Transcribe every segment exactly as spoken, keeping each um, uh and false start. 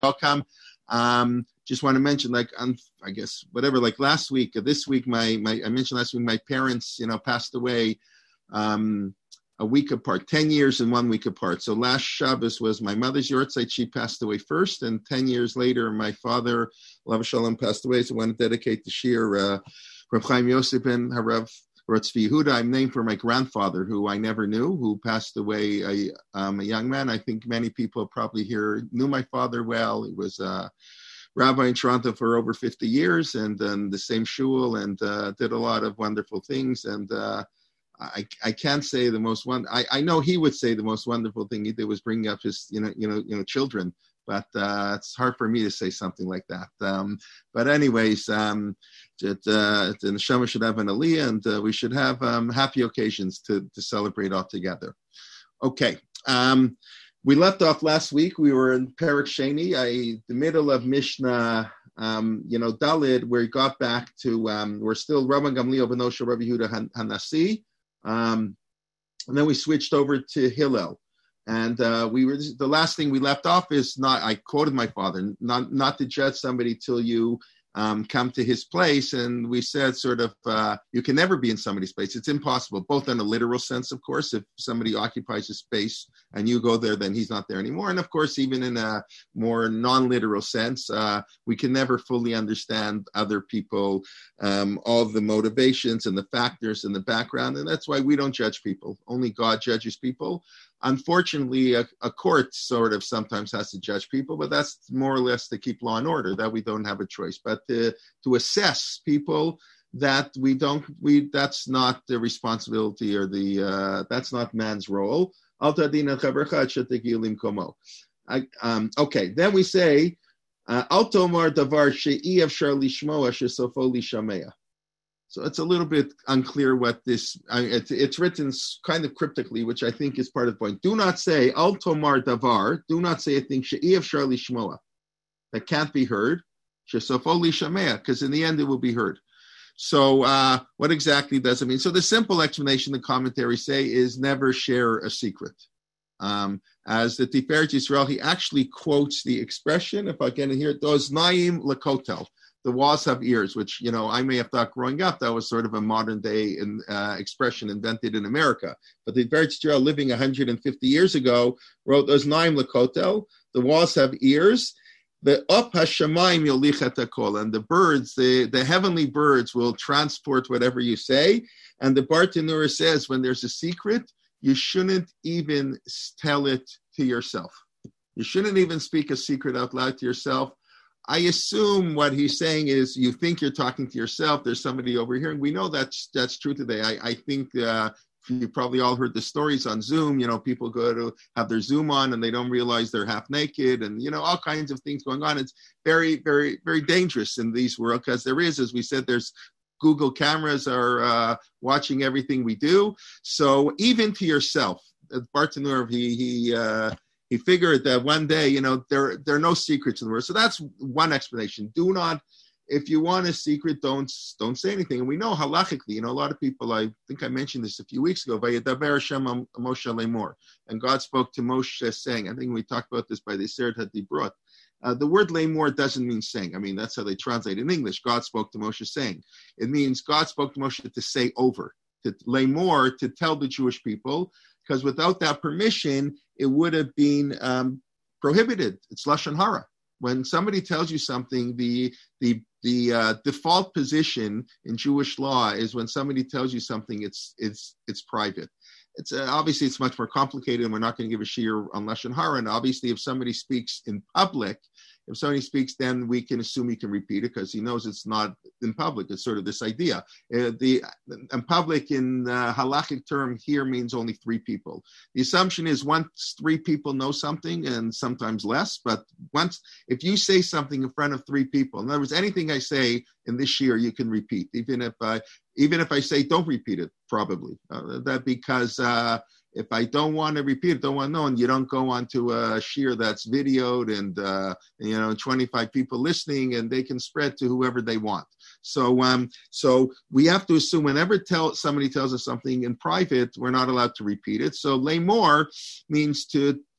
welcome. Um, just want to mention, like, um, I guess, whatever, like last week, or this week, my, my, I mentioned last week, my parents, you know, passed away um, a week apart, ten years and one week apart. So last Shabbos was my mother's yortzeit. She passed away first. And ten years later, my father, Alav Shalom, passed away. So I want to dedicate the shir, uh, Rav Chaim Yosef ben Harav Ratzvi Yehuda. I'm named for my grandfather, who I never knew, who passed away a, um, a young man. I think many people probably here knew my father well. He was a uh, rabbi in Toronto for over fifty years, and then the same shul, and uh, did a lot of wonderful things. And uh, I, I can't say the most one. I, I know he would say the most wonderful thing he did was bringing up his, you know, you know, you know, children. But uh, it's hard for me to say something like that. Um, but anyways, um, it, uh, the neshama should have an aliyah, and uh, we should have um, happy occasions to to celebrate all together. Okay. Um, we left off last week. We were in Perek Sheni, I, the middle of Mishnah, um, you know, Dalid, where we got back to, um, we're still Rabban Gamliel ben Osher Rabbi Yehuda Hanasi. Um, and then we switched over to Hillel. And uh, we were the last thing we left off is not. I quoted my father, not not to judge somebody till you um, come to his place. And we said, sort of, uh, you can never be in somebody's place. It's impossible, both in a literal sense, of course. If somebody occupies a space and you go there, then he's not there anymore. And of course, even in a more non-literal sense, uh, we can never fully understand other people, um, all the motivations and the factors and the background. And that's why we don't judge people. Only God judges people. Unfortunately, a, a court sort of sometimes has to judge people, but that's more or less to keep law and order, that we don't have a choice. But to, to assess people, that we don't, we that's not the responsibility, or the, uh, that's not man's role. I, um, okay, then we say, Altomar davar she'i afshar lishmoa shesofo lishamea. So it's a little bit unclear what this, I mean, it's, it's written kind of cryptically, which I think is part of the point. Do not say, Al Tomar Davar, do not say a thing, She'iev Sharli Shmoa, that can't be heard, Shesofoli Shamea, because in the end it will be heard. So uh, what exactly does it mean? So the simple explanation the commentaries say is never share a secret. Um, as the Tiferet Yisrael, he actually quotes the expression, if I can hear it, Doz Naim Lakotel. The walls have ears, which, you know, I may have thought growing up, that was sort of a modern day in, uh, expression invented in America. But the Tiferet Yisrael, living one hundred fifty years ago, wrote, Those naim lekotel, the walls have ears, the up hashamayim yolichet hakol, and the birds, the, the heavenly birds will transport whatever you say. And the Bartanura says, when there's a secret, you shouldn't even tell it to yourself. You shouldn't even speak a secret out loud to yourself. I assume what he's saying is you think you're talking to yourself. There's somebody over here. And we know that's that's true today. I, I think uh, you probably all heard the stories on Zoom. You know, people go to have their Zoom on and they don't realize they're half naked, and, you know, all kinds of things going on. It's very, very, very dangerous in these world, because there is, as we said, there's Google cameras are uh, watching everything we do. So even to yourself, Bartanur, he, he, uh, He figured that one day, you know, there, there are no secrets in the world. So that's one explanation. Do not, if you want a secret, don't don't say anything. And we know halachically, you know, a lot of people, I think I mentioned this a few weeks ago, Vayedaber Hashem Moshe Lemor. And God spoke to Moshe saying, I think we talked about this by the Seret HaDibrot. Uh, the word Lemor doesn't mean saying. I mean, that's how they translate in English. God spoke to Moshe saying. It means God spoke to Moshe to say over, to Lemor, to tell the Jewish people, because without that permission, it would have been um, prohibited. It's Lashon Hara. When somebody tells you something, the the the uh, default position in Jewish law is when somebody tells you something, it's it's it's private. It's uh, obviously it's much more complicated, and we're not going to give a shir on Lashon Hara. And obviously, if somebody speaks in public, if somebody speaks, then we can assume he can repeat it because he knows it's not in public. It's sort of this idea. Uh, the in public in uh, halachic term here means only three people. The assumption is once three people know something, and sometimes less, but once, if you say something in front of three people, in other words, anything I say in this year, you can repeat, even if I, even if I say don't repeat it, probably. Uh, that because uh, if I don't want to repeat it, don't want to know, and you don't go onto a shir that's videoed and, uh, you know, twenty-five people listening, and they can spread to whoever they want. So um, so we have to assume whenever tell somebody tells us something in private, we're not allowed to repeat it. So lay more means to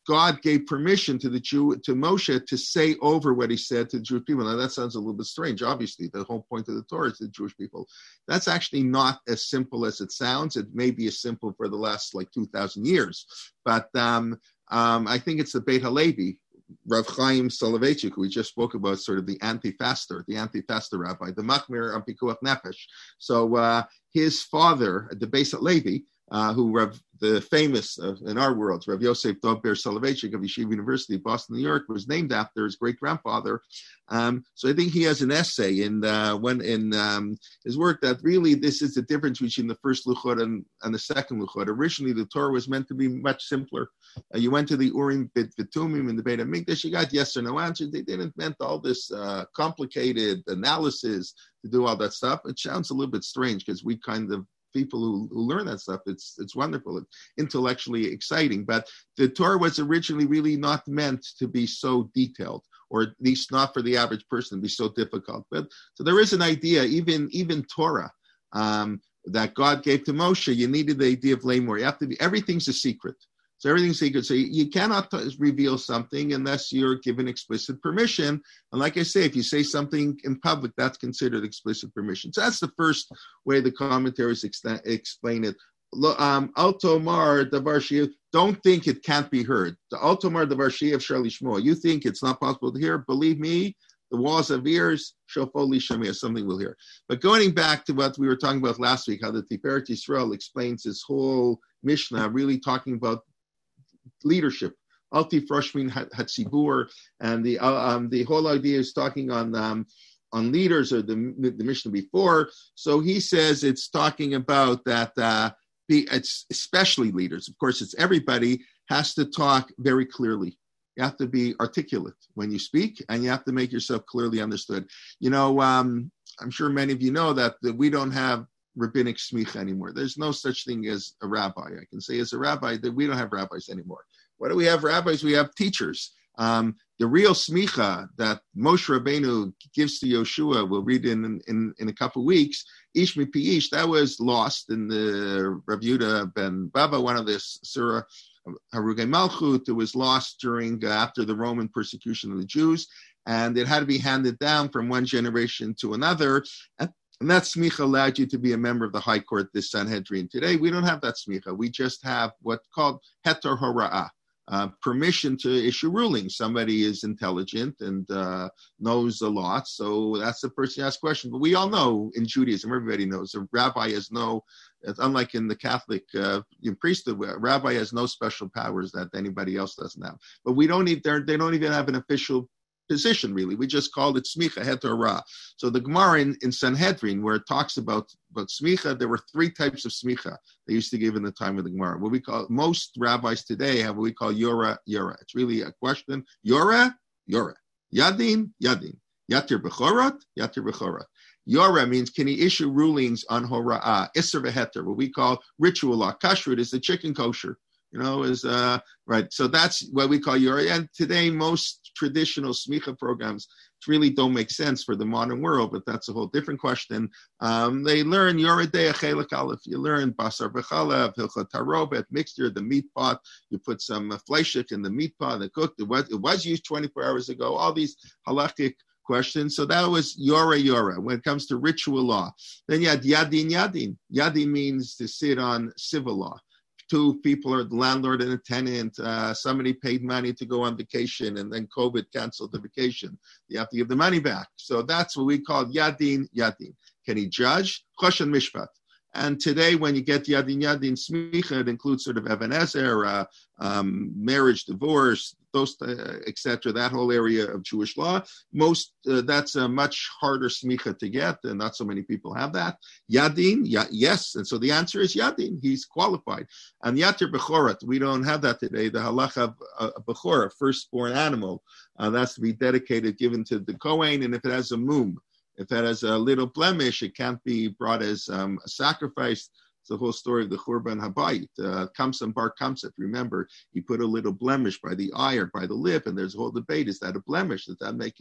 God gave permission to the Jew, to Moshe, to say over what he said to the Jewish people. Now that sounds a little bit strange. Obviously, the whole point of the Torah is the Jewish people. That's actually not as simple as it sounds. It may be as simple for the last like two thousand years, but um, um, I think it's the Beit Halevi, Rav Chaim Soloveitchik, who we just spoke about, sort of the anti-faster, the anti-faster rabbi, the Machmir on Pikuach Nefesh. So uh, his father, the Beis Halevi, uh, who Rav, the famous uh, in our world, Rav Yosef Dov Ber Soloveitchik of Yeshiva University, Boston, New York, was named after his great-grandfather. Um, so I think he has an essay in uh, when in um, his work that really this is the difference between the first Luchot and, and the second Luchot. Originally, the Torah was meant to be much simpler. Uh, you went to the Urim Bit Vitumim in the Beit HaMikdash, you got yes or no answers. They didn't meant all this uh, complicated analysis to do all that stuff. It sounds a little bit strange because we kind of people who, who learn that stuff, it's it's wonderful, it's intellectually exciting. But the Torah was originally really not meant to be so detailed, or at least not for the average person to be so difficult. But so there is an idea, even even Torah, um, that God gave to Moshe. You needed the idea of Lamor. You have to be, everything's a secret. So everything's secret. So you, you cannot t- reveal something unless you're given explicit permission. And like I say, if you say something in public, that's considered explicit permission. So that's the first way the commentaries ex- explain it. Um, Altomar davar she'ev, don't think it can't be heard. The Altomar davar she'ev shar lishmoa. You think it's not possible to hear? Believe me, the walls of ears, shofo lishamia, something we'll hear. But going back to what we were talking about last week, how the Tiferet Yisrael explains this whole Mishnah, really talking about leadership, Alti Froshmin Hatzibur, and the uh, um, the whole idea is talking on um, on leaders, or the the Mishnah before. So he says it's talking about that. Uh, be, it's especially leaders. Of course, it's everybody has to talk very clearly. You have to be articulate when you speak, and you have to make yourself clearly understood. You know, um, I'm sure many of you know that, that we don't have rabbinic smicha anymore. There's no such thing as a rabbi. I can say as a rabbi that we don't have rabbis anymore. What do we have rabbis? We have teachers. Um, the real smicha that Moshe Rabbeinu gives to Yoshua, we'll read in in, in a couple of weeks, Ish mi pi ish, that was lost in the Rav Yehuda ben Baba, one of the Surah Harugei Malchut. It was lost during, uh, after the Roman persecution of the Jews, and it had to be handed down from one generation to another. And And that smicha allowed you to be a member of the High Court, this Sanhedrin. Today, we don't have that smicha. We just have what's called heter hora'ah, uh, permission to issue rulings. Somebody is intelligent and uh, knows a lot, so that's the person who asks questions. But we all know in Judaism, everybody knows, a rabbi has no, unlike in the Catholic uh, in priesthood, a rabbi has no special powers that anybody else doesn't have. But we don't need, they don't even have an official position, really. We just called it smicha heter ra. So the Gemara in, in Sanhedrin, where it talks about, about smicha, there were three types of smicha they used to give in the time of the Gemara. What we call, most rabbis today have what we call yora, yora. It's really a question. Yora, yora. Yadin, yadin. Yatir bechorot, yatir bechorot. Yora means, can he issue rulings on hora'ah, isser v'heter, what we call ritual law. Kashrut is the chicken kosher. You know, is uh, right. So that's what we call Yora. And today, most traditional smicha programs really don't make sense for the modern world, but that's a whole different question. Um, they learn Yora Deya Chelik Aleph. You learn Basar B'chalev, Hilchot Tarobet, mixture, the meat pot. You put some uh, fleishik in the meat pot, and cooked. It was, it was used twenty-four hours ago. All these halakhic questions. So that was Yora Yora. When it comes to ritual law, then you had Yadin Yadin. Yadin means to sit on civil law. Two people are the landlord and a tenant. Uh, somebody paid money to go on vacation, and then COVID canceled the vacation. You have to give the money back. So that's what we call Yadin Yadin. Can he judge? Choshen Mishpat. And today, when you get Yadin Yadin Smicha, it includes sort of Even Ezer, uh, um, marriage, divorce, those, uh, et cetera, that whole area of Jewish law. Most, uh, that's a much harder smicha to get, and not so many people have that. Yadin, ya, yes, and so the answer is Yadin. He's qualified. And Yatir Bechorat, we don't have that today. The halacha of uh, Bechora, firstborn animal, uh, that's to be dedicated, given to the Kohen, and if it has a mum, if it has a little blemish, it can't be brought as um, a sacrifice. It's the whole story of the Churban Habayit. Uh, Kamsan Bar Kamsef, remember, he put a little blemish by the eye or by the lip, and there's a whole debate. Is that a blemish? Does that make it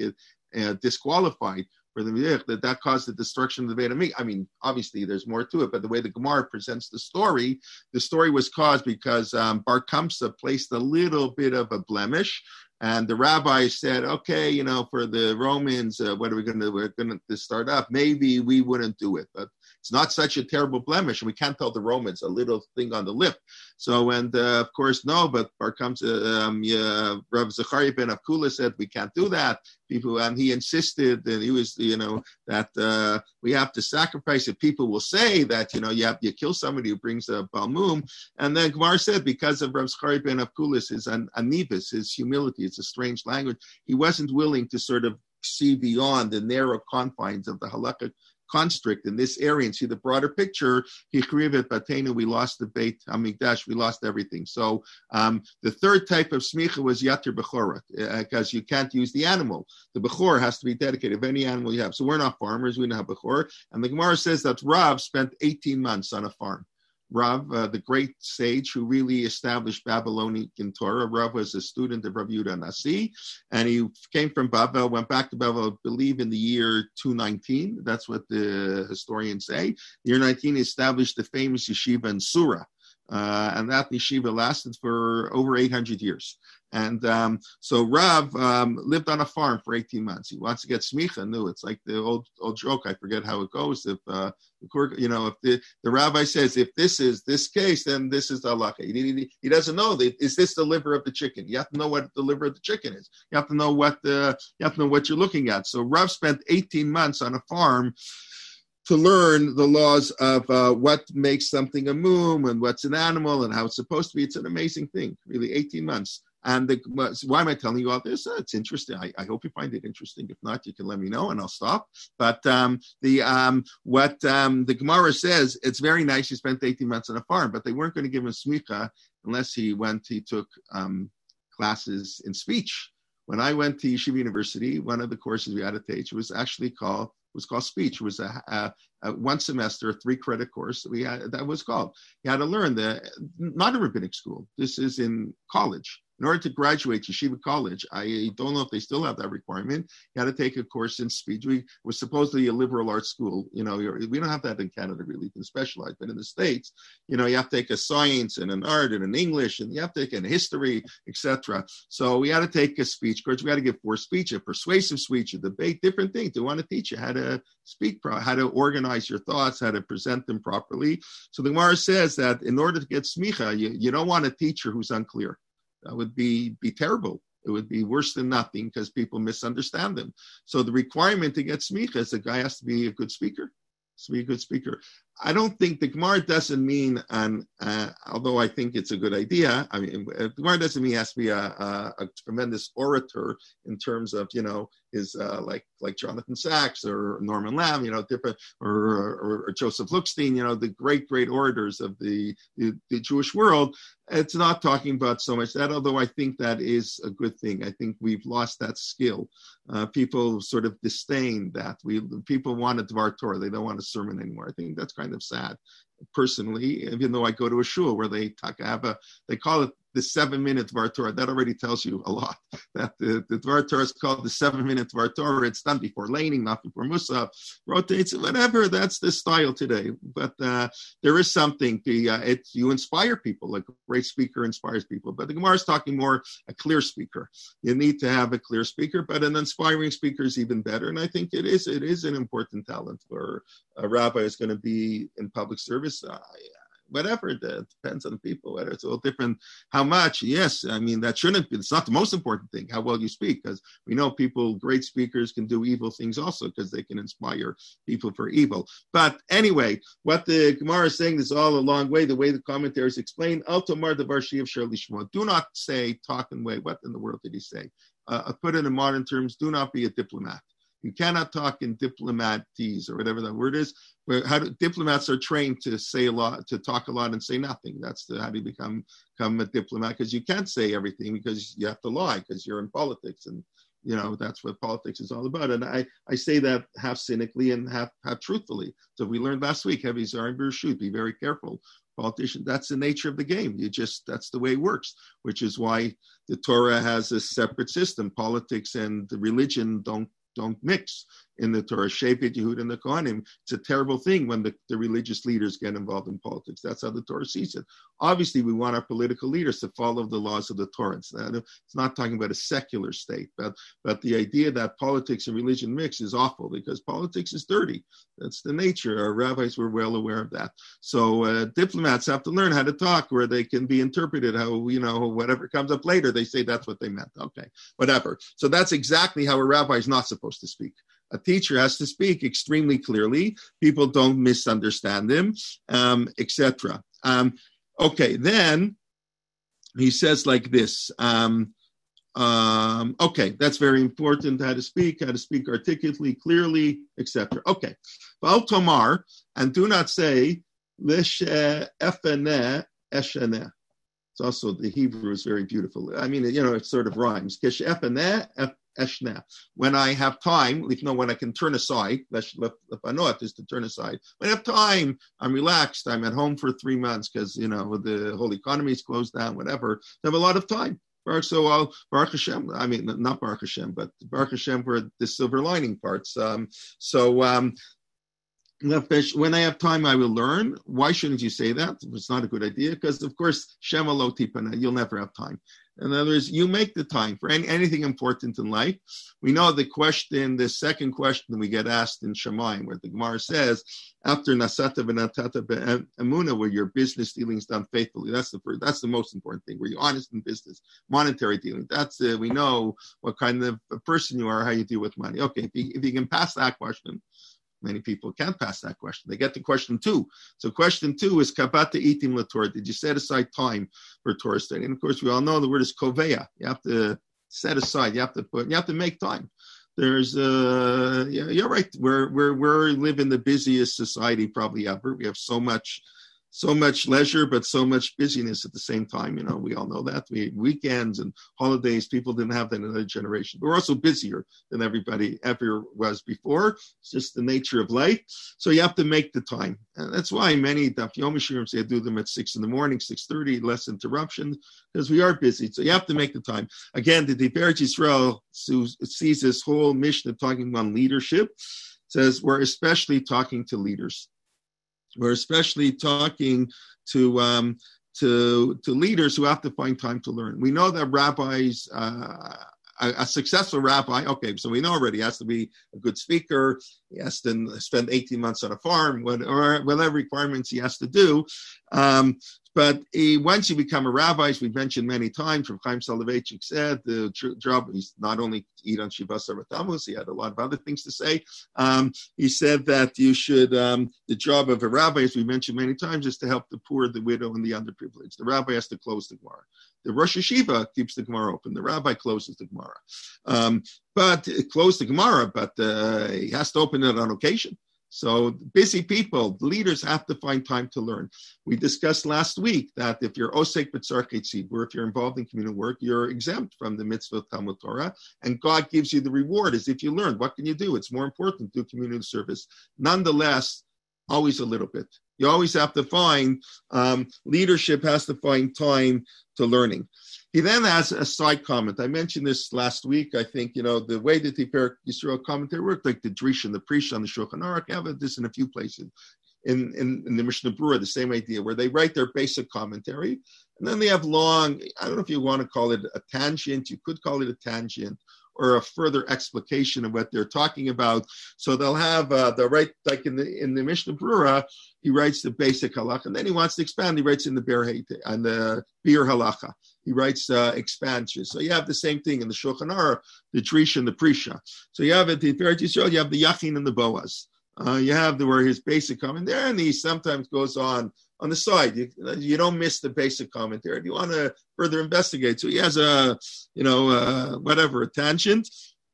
uh, disqualified for the Midich, that that caused the destruction of the Beit HaMikdash. I mean, obviously there's more to it, but the way the Gemara presents the story, the story was caused because um, Bar Kamsa placed a little bit of a blemish, and the rabbi said, okay, you know, for the Romans, uh, what are we going to, we're going to start up? Maybe we wouldn't do it, but it's not such a terrible blemish, and we can't tell the Romans a little thing on the lip. So, and uh, of course, no, but Bar Kamsa, um, yeah, Rav Zechariah ben Akula said, we can't do that. People, and he insisted, and he was, you know, that uh, we have to sacrifice it. People will say that, you know, you have you kill somebody who brings a balmum. And then Gemara said, because of Rav Zechariah ben Akula, his an, anivus, his humility, it's a strange language, he wasn't willing to sort of see beyond the narrow confines of the halakha constrict in this area and see the broader picture. Hichrivet Batenu, we lost the Beit Hamikdash, we lost everything. So um, the third type of smicha was Yatir Bechorah, because uh, you can't use the animal. The Bechor has to be dedicated of any animal you have. So we're not farmers, we don't have Bechor. And the Gemara says that Rav spent eighteen months on a farm. Rav, uh, the great sage who really established Babylonian Torah. Rav was a student of Rav Yehuda Nasi, and he came from Babel, went back to Babel, I believe, in the year two nineteen. That's what the historians say. The year nineteen, he established the famous yeshiva in Surah. Uh, and that yeshiva lasted for over eight hundred years. And um, so Rav um, lived on a farm for eighteen months. He wants to get smicha. No, it's like the old old joke. I forget how it goes. If uh, you know, if the, the rabbi says, if this is this case, then this is the halacha. He, he, he doesn't know. That, is this the liver of the chicken? You have to know what the liver of the chicken is. You have to know what the you have to know what you're looking at. So Rav spent eighteen months on a farm to learn the laws of uh, what makes something a moom and what's an animal and how it's supposed to be. It's an amazing thing, really, eighteen months. And the, why am I telling you all this? Uh, it's interesting. I, I hope you find it interesting. If not, you can let me know and I'll stop. But um, the um, what um, the Gemara says, it's very nice he spent eighteen months on a farm, but they weren't going to give him smicha unless he went, he took um, classes in speech. When I went to Yeshiva University, one of the courses we had to teach was actually called was called speech. It was a, a, a one semester, a three credit course that we had, that was called. You had to learn the, not a rabbinic school. This is in college. In order to graduate Yeshiva College, I don't know if they still have that requirement. You had to take a course in speech. We was supposedly a liberal arts school. You know, we don't have that in Canada really, you can specialize. But in the States, you know, you have to take a science and an art and an English, and you have to take a history, et cetera. So we had to take a speech course. We had to give four speech, a persuasive speech, a debate, different things. They want to teach you how to speak, how to organize your thoughts, how to present them properly. So the Gemara says that in order to get smicha, you, you don't want a teacher who's unclear. That would be, be terrible. It would be worse than nothing because people misunderstand them. So the requirement to get smicha is the guy has to be a good speaker. To be a good speaker. I don't think the Gemara doesn't mean, um, uh, although I think it's a good idea, I mean, the Gemara doesn't mean he has to be a, a, a tremendous orator in terms of, you know, his, uh, like like Jonathan Sachs or Norman Lamb, you know, different, or, or, or Joseph Lookstein, you know, the great, great orators of the, the, the Jewish world. It's not talking about so much that, although I think that is a good thing. I think we've lost that skill. Uh, people sort of disdain that. We People want a Dvar Torah. They don't want a sermon anymore. I think that's kind of sad, personally, even though I go to a shul where they talk, have a, they call it the seven-minute Dvar Torah. That already tells you a lot. That the, the Dvar Torah is called the seven-minute Dvar Torah. It's done before laning, not before Musaf. Rotates, whatever. That's the style today. But uh, there is something. The uh, it you inspire people. A great speaker inspires people. But the Gemara is talking more a clear speaker. You need to have a clear speaker, but an inspiring speaker is even better. And I think it is. It is an important talent for a rabbi is going to be in public service. Uh, Whatever, it depends on the people, whether it's all different, how much, yes, I mean, that shouldn't be, it's not the most important thing, how well you speak, because we know people, great speakers can do evil things also, because they can inspire people for evil. But anyway, what the Gemara is saying is all a long way, the way the commentaries explain, Altomar Davar She'ev Shar Lishmo, do not say, talk and way, what in the world did he say? Uh, put it in modern terms, do not be a diplomat. You cannot talk in diplomatese or whatever that word is. Where how do, diplomats are trained to say a lot, to talk a lot and say nothing. That's the, how do you become, become a diplomat? Because you can't say everything because you have to lie because you're in politics, and you know that's what politics is all about. And I, I say that half cynically and half half truthfully. So we learned last week, heavy Zarim Bereshut, be very careful. Politician, that's the nature of the game. You just, that's the way it works, which is why the Torah has a separate system. Politics and the religion don't don't mix in the Torah. Shepet, Yehud, and the Kohanim. It's a terrible thing when the, the religious leaders get involved in politics. That's how the Torah sees it. Obviously, we want our political leaders to follow the laws of the Torah. It's not, it's not talking about a secular state, but, but the idea that politics and religion mix is awful because politics is dirty. That's the nature. Our rabbis were well aware of that. So uh, diplomats have to learn how to talk where they can be interpreted how, you know, whatever comes up later, they say that's what they meant. Okay, whatever. So that's exactly how a rabbi is not supposed to speak. A teacher has to speak extremely clearly. People don't misunderstand him, um, et cetera. Um, okay, then he says like this. Um, um, okay, that's very important, how to speak, how to speak articulately, clearly, et cetera. Okay, Val Tomar, and do not say, Lish efene eshene. It's also, the Hebrew is very beautiful. I mean, you know, it sort of rhymes. Kish efene eshne. When I have time, you know, when I can turn aside, lefanot is to turn aside. When I have time, I'm relaxed. I'm at home for three months because, you know, the whole economy is closed down, whatever. I have a lot of time. So I'll, Baruch Hashem, I mean, not Baruch Hashem, but Baruch Hashem for the silver lining parts. Um, so, um, when I have time, I will learn. Why shouldn't you say that? It's not a good idea because, of course, Shema lo tipana, you'll never have time. In other words, you make the time for any, anything important in life. We know the question, the second question we get asked in Shemayim, where the Gemara says, after Nasata v'natata be'emuna, where your business dealings done faithfully, that's the first, that's the most important thing. Where you're honest in business, monetary dealing. That's uh, we know what kind of a person you are, how you deal with money. Okay, if you, if you can pass that question. Many people can't pass that question. They get to question two. So question two is kabata itim laTorah. Did you set aside time for Torah study? And of course, we all know the word is koveya. You have to set aside. You have to put. You have to make time. There's, uh, yeah, you're right. We're we're we live in the busiest society probably ever. We have so much. So much leisure, but so much busyness at the same time. You know, we all know that. We weekends and holidays, people didn't have that in another generation. But we're also busier than everybody ever was before. It's just the nature of life. So you have to make the time. And that's why many Daf Yomi Shiurim say do them at six in the morning, six thirty, less interruptions, because we are busy. So you have to make the time. Again, the Tiferet Yisrael sees this whole mission of talking about leadership, says we're especially talking to leaders. We're especially talking to um, to to leaders who have to find time to learn. We know that rabbis, uh, a, a successful rabbi, okay, so we know already he has to be a good speaker. He has to spend eighteen months on a farm, or whatever requirements he has to do. Um, But he, once you become a rabbi, as we've mentioned many times, Rav Chaim Soloveitchik said, the tr- job is not only to eat on Shiva Sarah Tammuz, he had a lot of other things to say. Um, he said that you should, um, the job of a rabbi, as we mentioned many times, is to help the poor, the widow, and the underprivileged. The rabbi has to close the Gemara. The Rosh Yeshiva keeps the Gemara open. The rabbi closes the Gemara. Um, but close the Gemara, but uh, he has to open it on occasion. So busy people, leaders have to find time to learn. We discussed last week that if you're osek b'tzarkei tzibur, if you're involved in communal work, you're exempt from the mitzvah of Talmud Torah, and God gives you the reward as if you learned. What can you do? It's more important to do community service. Nonetheless, always a little bit. You always have to find, um, leadership has to find time to learning. He then has a side comment. I mentioned this last week. I think, you know, the way that the Tiferet Yisrael commentary worked, like the Drish and the Prish on the Shulchan Aruch, I have this in a few places. In, in, in the Mishnah Berurah, the same idea, where they write their basic commentary, and then they have long, I don't know if you want to call it a tangent, you could call it a tangent, or a further explication of what they're talking about. So they'll have, uh, they'll write, like in the in the Mishnah Berurah, he writes the basic halacha, and then he wants to expand, he writes in the Be'er Heite, and the Be'er Halacha. He writes uh, expansion. So you have the same thing in the Shulchan Aruch, the Trish and the Prisha. So you have it, the Tiferet Yisrael, you have the Yachin and the Boaz. Uh, you have the where his basic commentary, and he sometimes goes on on the side. You, you don't miss the basic commentary. If you want to further investigate, so he has a, you know, uh, whatever, a tangent.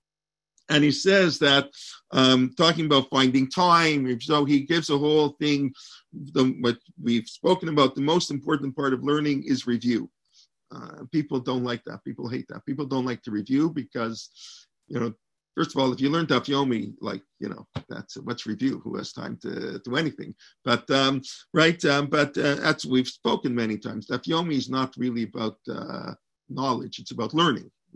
And he says that, um, talking about finding time, so he gives a whole thing, the, what we've spoken about, the most important part of learning is review. Uh, people don't like that. People hate that. People don't like to review because, you know, first of all, if you learn Daf Yomi, like, you know, that's what's review? Who has time to do anything? But, um, right, um, but uh, that's, we've spoken many times. Daf Yomi is not really about uh, knowledge. It's about learning.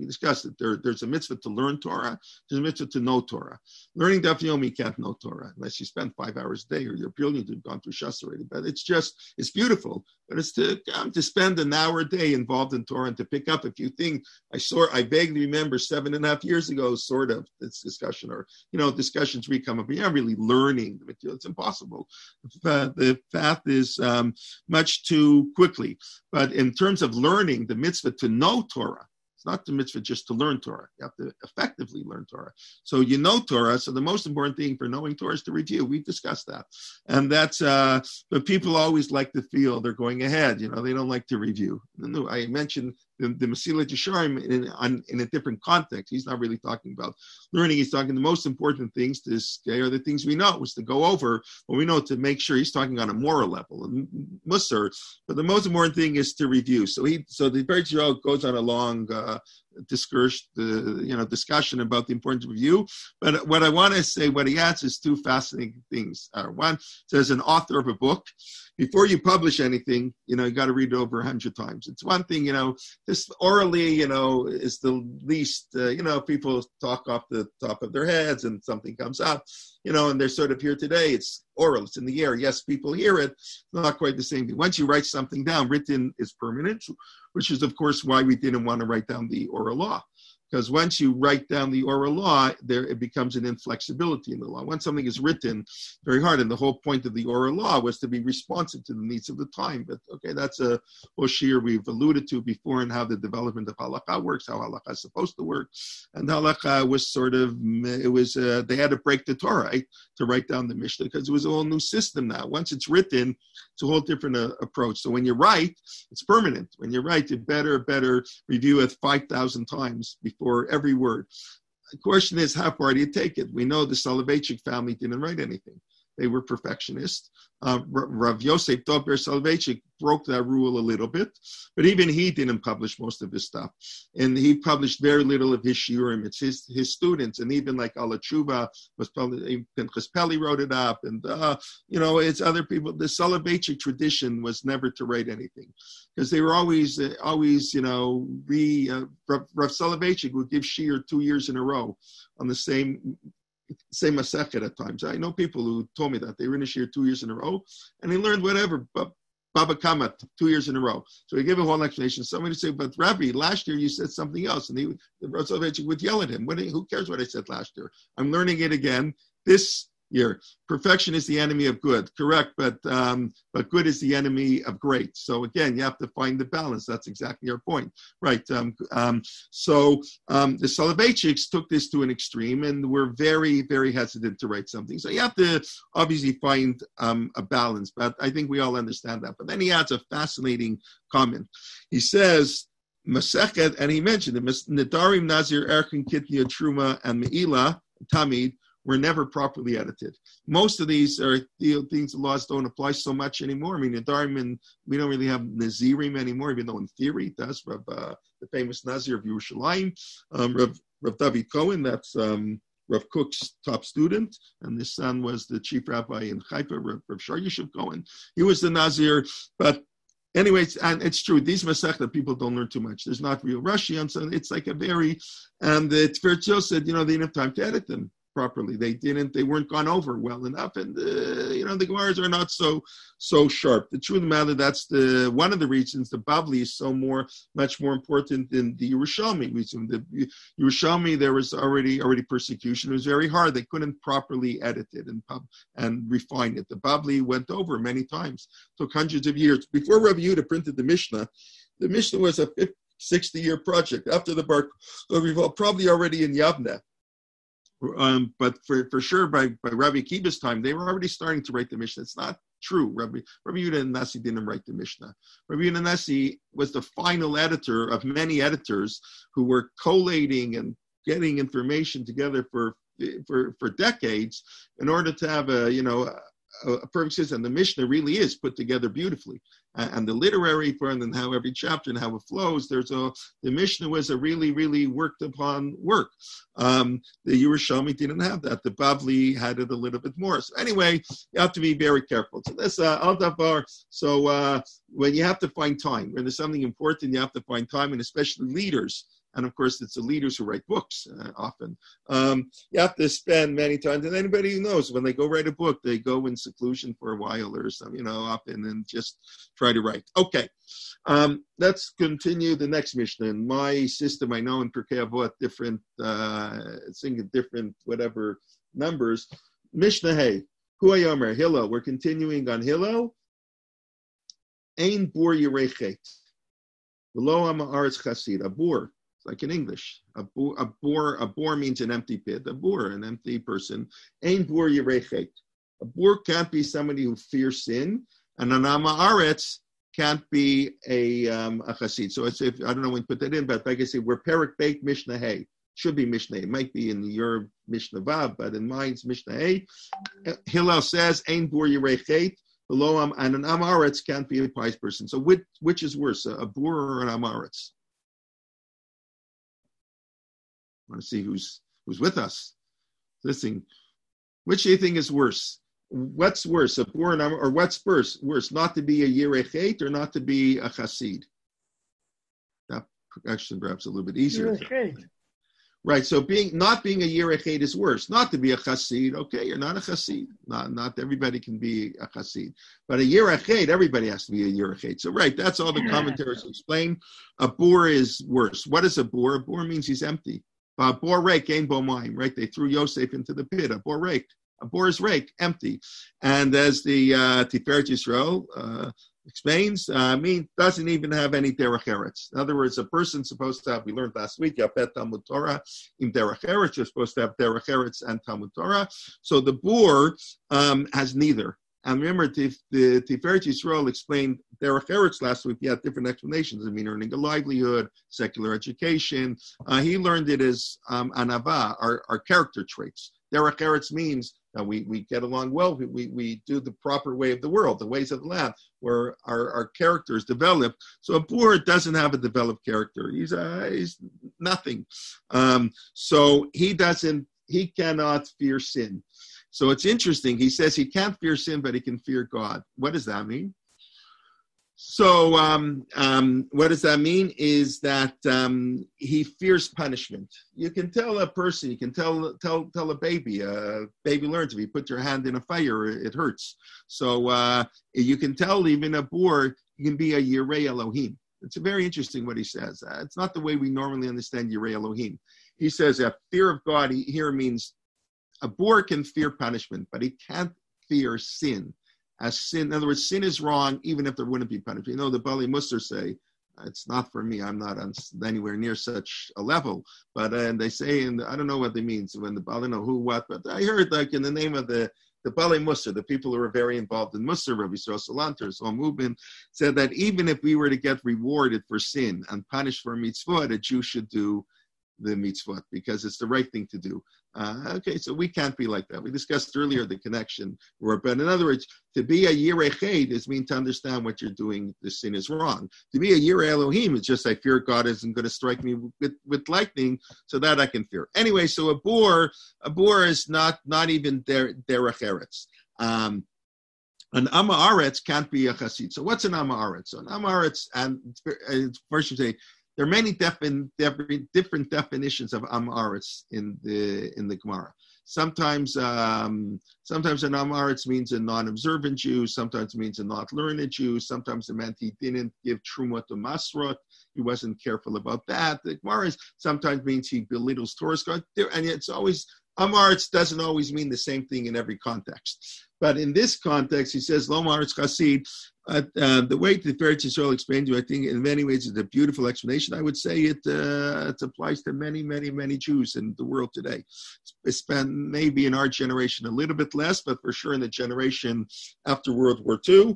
We discussed it. There, there's a mitzvah to learn Torah. There's a mitzvah to know Torah. Learning Daf Yomi can't know Torah unless you spend five hours a day or you're brilliant. You've gone through Shas already. But it's just, it's beautiful. But it's to um, to spend an hour a day involved in Torah and to pick up a few things. I saw, I vaguely remember seven and a half years ago, sort of, this discussion, or, you know, discussions recome up. You're not really learning the material. It's impossible. The, the path is um, much too quickly. But in terms of learning, the mitzvah to know Torah, it's not the mitzvah just to learn Torah. You have to effectively learn Torah. So you know Torah. So the most important thing for knowing Torah is to review. We've discussed that. And that's, uh, but people always like to feel they're going ahead. You know, they don't like to review. I mentioned the, the Mesilat Yesharim in, on, in a different context. He's not really talking about learning. He's talking the most important things to stay are the things we know, was to go over what we know, to make sure. He's talking on a moral level, and Musar. But the most important thing is to review. So he, so the Beretz Yisrael goes on a long uh, discourse, uh, you know, discussion about the importance of review. But what I want to say, what he adds is two fascinating things. Uh, one says, an author of a book, before you publish anything, you know, you got to read it over a hundred times. It's one thing, you know, just orally, you know, is the least, uh, you know, people talk off the top of their heads and something comes up, you know, and they're sort of here today. It's oral, it's in the air. Yes, people hear it. Not quite the same thing. Once you write something down, written is permanent, which is, of course, why we didn't want to write down the oral law. Because once you write down the oral law, there it becomes an inflexibility in the law. Once something is written, very hard, and the whole point of the oral law was to be responsive to the needs of the time. But okay, that's a whole shiur we've alluded to before, and how the development of halakha works, how halakha is supposed to work. And halakha was sort of, it was, uh, they had to break the Torah, right, to write down the Mishnah, because it was a whole new system now. Once it's written, it's a whole different uh, approach. So when you write, it's permanent. When you write, you better, better review it five thousand times before for every word. The question is, how far do you take it? We know the Soloveitchik family didn't write anything. They were perfectionists. Uh, Rav Yosef Dober Soloveitchik broke that rule a little bit, but even he didn't publish most of his stuff. And he published very little of his shiurim. It's his, his students, and even like Ala Tshuva was published, Pinchas Peli wrote it up, and, uh, you know, it's other people. The Soloveitchik tradition was never to write anything, because they were always, uh, always, you know, re, uh, Rav, Rav Soloveitchik would give shiur two years in a row on the same same masechet at times. I know people who told me that they were in a shiur two years in a row, and they learned whatever, but Baba Kama two years in a row. So he gave a whole explanation. Somebody would say, but Rabbi, last year you said something else, and he, the Rav Soloveitchik would yell at him. What, who cares what I said last year? I'm learning it again this year. Perfection is the enemy of good, correct, but um, but good is the enemy of great. So again, you have to find the balance. That's exactly our point, right? Um, um, so um, the Soloveitchiks took this to an extreme, and were very, very hesitant to write something. So you have to obviously find um, a balance, but I think we all understand that. But then he adds a fascinating comment. He says, Masechet, and he mentioned it, Nedarim, Nazir, Erkin, Kitnia, Truma, and Me'ilah, Tamid, were never properly edited. Most of these are the things, the laws don't apply so much anymore. I mean, Nedarim, we don't really have Nazirim anymore, even though in theory it does. Rav, uh, the famous Nazir of Yerushalayim, um, Rav, Rav David Cohen, that's um, Rav Kook's top student, and his son was the chief rabbi in Haifa, Rav, Rav Shar Yishuv Cohen. He was the Nazir, but anyways, and it's true, these Masechta people don't learn too much. There's not real Rashi, and so it's like a very, and the Tvertio said, you know, they didn't have time to edit them properly. They didn't, they weren't gone over well enough, and uh, you know, the Gemaras are not so so sharp. The truth of the matter, that's the one of the reasons the Bavli is so more, much more important than the Yerushalmi. The Yerushalmi, there was already already persecution. It was very hard. They couldn't properly edit it and pub, and refine it. The Bavli went over many times. It took hundreds of years. Before Rav Yehuda printed the Mishnah, the Mishnah was a sixty-year project. After the Bar Revolt, probably already in Yavneh. Um, but for, for sure, by, by Rabbi Akiva's time, they were already starting to write the Mishnah. It's not true. Rabbi, Rabbi Yehuda Nasi didn't write the Mishnah. Rabbi Yehuda Nasi was the final editor of many editors who were collating and getting information together for for for decades in order to have a, you know, a, a perfect system. The Mishnah really is put together beautifully. Uh, and the literary part, and how every chapter and how it flows, there's a, the Mishnah was a really, really worked upon work. Um, the Yerushalmi didn't have that. The Bavli had it a little bit more. So anyway, you have to be very careful. So this, uh, Al Davar, so uh, when you have to find time, when there's something important, you have to find time, and especially leaders. And of course, it's the leaders who write books uh, often. Um, you have to spend many times, and anybody who knows, when they go write a book, they go in seclusion for a while or something, you know, often, and just try to write. Okay, um, let's continue the next Mishnah. In my system, I know in Pirkei Avot, different, uh, singing different whatever numbers. Mishnah Hey, Hu Yomer, Hillel. We're continuing on Hillel. Ein bor yirechet. Below am haaretz chasid. A bor, like in English. A bor, a bor, a bor means an empty pit. A bor, an empty person. Ein bor yirechet. A bor can't be somebody who fears sin, and an am haaretz can't be a um, a chasid. So it's if I don't know when to put that in, but like I say, we're Perek Beit Mishnah Hey. Should be Mishnah. It might be in your Mishnah Vav, but in mine it's Mishnah Hey. Hillel says Ein bor yirechet. Below am and an amaretz can't be a pious person. So which which is worse, a, a bor or an amaretz? I want to see who's who's with us. Listening. Which do you think is worse? What's worse, a bor and or what's worse? Worse, not to be a yirechet or not to be a chasid? That actually perhaps a little bit easier. Right, so being not being a Yerachet is worse. Not to be a Chassid, okay, you're not a Chassid. Not not everybody can be a Chassid. But a Yerachet, everybody has to be a Yerachet. So right, that's all the commentaries explain. A bor is worse. What is a bor? A bor means he's empty. A bor rake ain't bo mine, right? They threw Yosef into the pit. A bor rake. A bor is rake, empty. And as the uh, Tiferet Yisrael uh, explains, uh, mean doesn't even have any derech eretz. In other words, a person's supposed to have, we learned last week, Yapet Talmud Torah, in derech eretz, you're supposed to have derech eretz and Talmud Torah. So the bor um, has neither. And remember, the Tiferet Yisrael explained derech eretz last week. He had different explanations. I mean, earning a livelihood, secular education. Uh, he learned it as um, anava, our, our character traits. Derech eretz means that we, we get along well. We, we do the proper way of the world, the ways of the land, where our, our character is developed. So a bor doesn't have a developed character. He's a, he's nothing. Um, so he doesn't, he cannot fear sin. So it's interesting. He says he can't fear sin, but he can fear God. What does that mean? So um, um, what does that mean is that um, he fears punishment. You can tell a person, you can tell tell tell a baby, a baby learns if you put your hand in a fire, it hurts. So uh, you can tell even a bor, you can be a Yirei Elohim. It's very interesting what he says. Uh, it's not the way we normally understand Yirei Elohim. He says that fear of God he, here means a bor can fear punishment, but he can't fear sin. As sin, in other words, sin is wrong, even if there wouldn't be punishment. You know, the Bali Musar say, it's not for me, I'm not on anywhere near such a level. But, uh, and they say, and I don't know what they mean, so when the Bali know who, what, but I heard, like, in the name of the, the Bali Musar, the people who are very involved in Musar, Rabbi Yisrael Salanter, his whole movement, said that even if we were to get rewarded for sin and punished for mitzvah, a Jew should do the mitzvot because it's the right thing to do. Uh, okay, so we can't be like that. We discussed earlier the connection. But in other words, to be a Yirei is mean to understand what you're doing, the sin is wrong. To be a Yirei Elohim is just I fear God isn't going to strike me with, with lightning, so that I can fear. Anyway, so a bor, a bor is not not even der, derech eretz. Um, An Amma Aretz can't be a Chassid. So what's an Amma Aretz? So an Amma Aretz, and first you say, there are many defin, different definitions of Am Aretz in the in the Gemara. Sometimes, um, sometimes an Am Aretz means a non-observant Jew. Sometimes it means a not learned Jew. Sometimes it meant he didn't give truma to Masrot. He wasn't careful about that. The Gemara sometimes means he belittles Torah, and it's always Am Aretz doesn't always mean the same thing in every context. But in this context, he says, Lo Ma'aretz Chasid. Uh, uh, the way the Tiferet Yisrael explained to you, I think in many ways it's a beautiful explanation. I would say it uh, it applies to many, many, many Jews in the world today. It's been maybe in our generation a little bit less, but for sure in the generation after World War Two.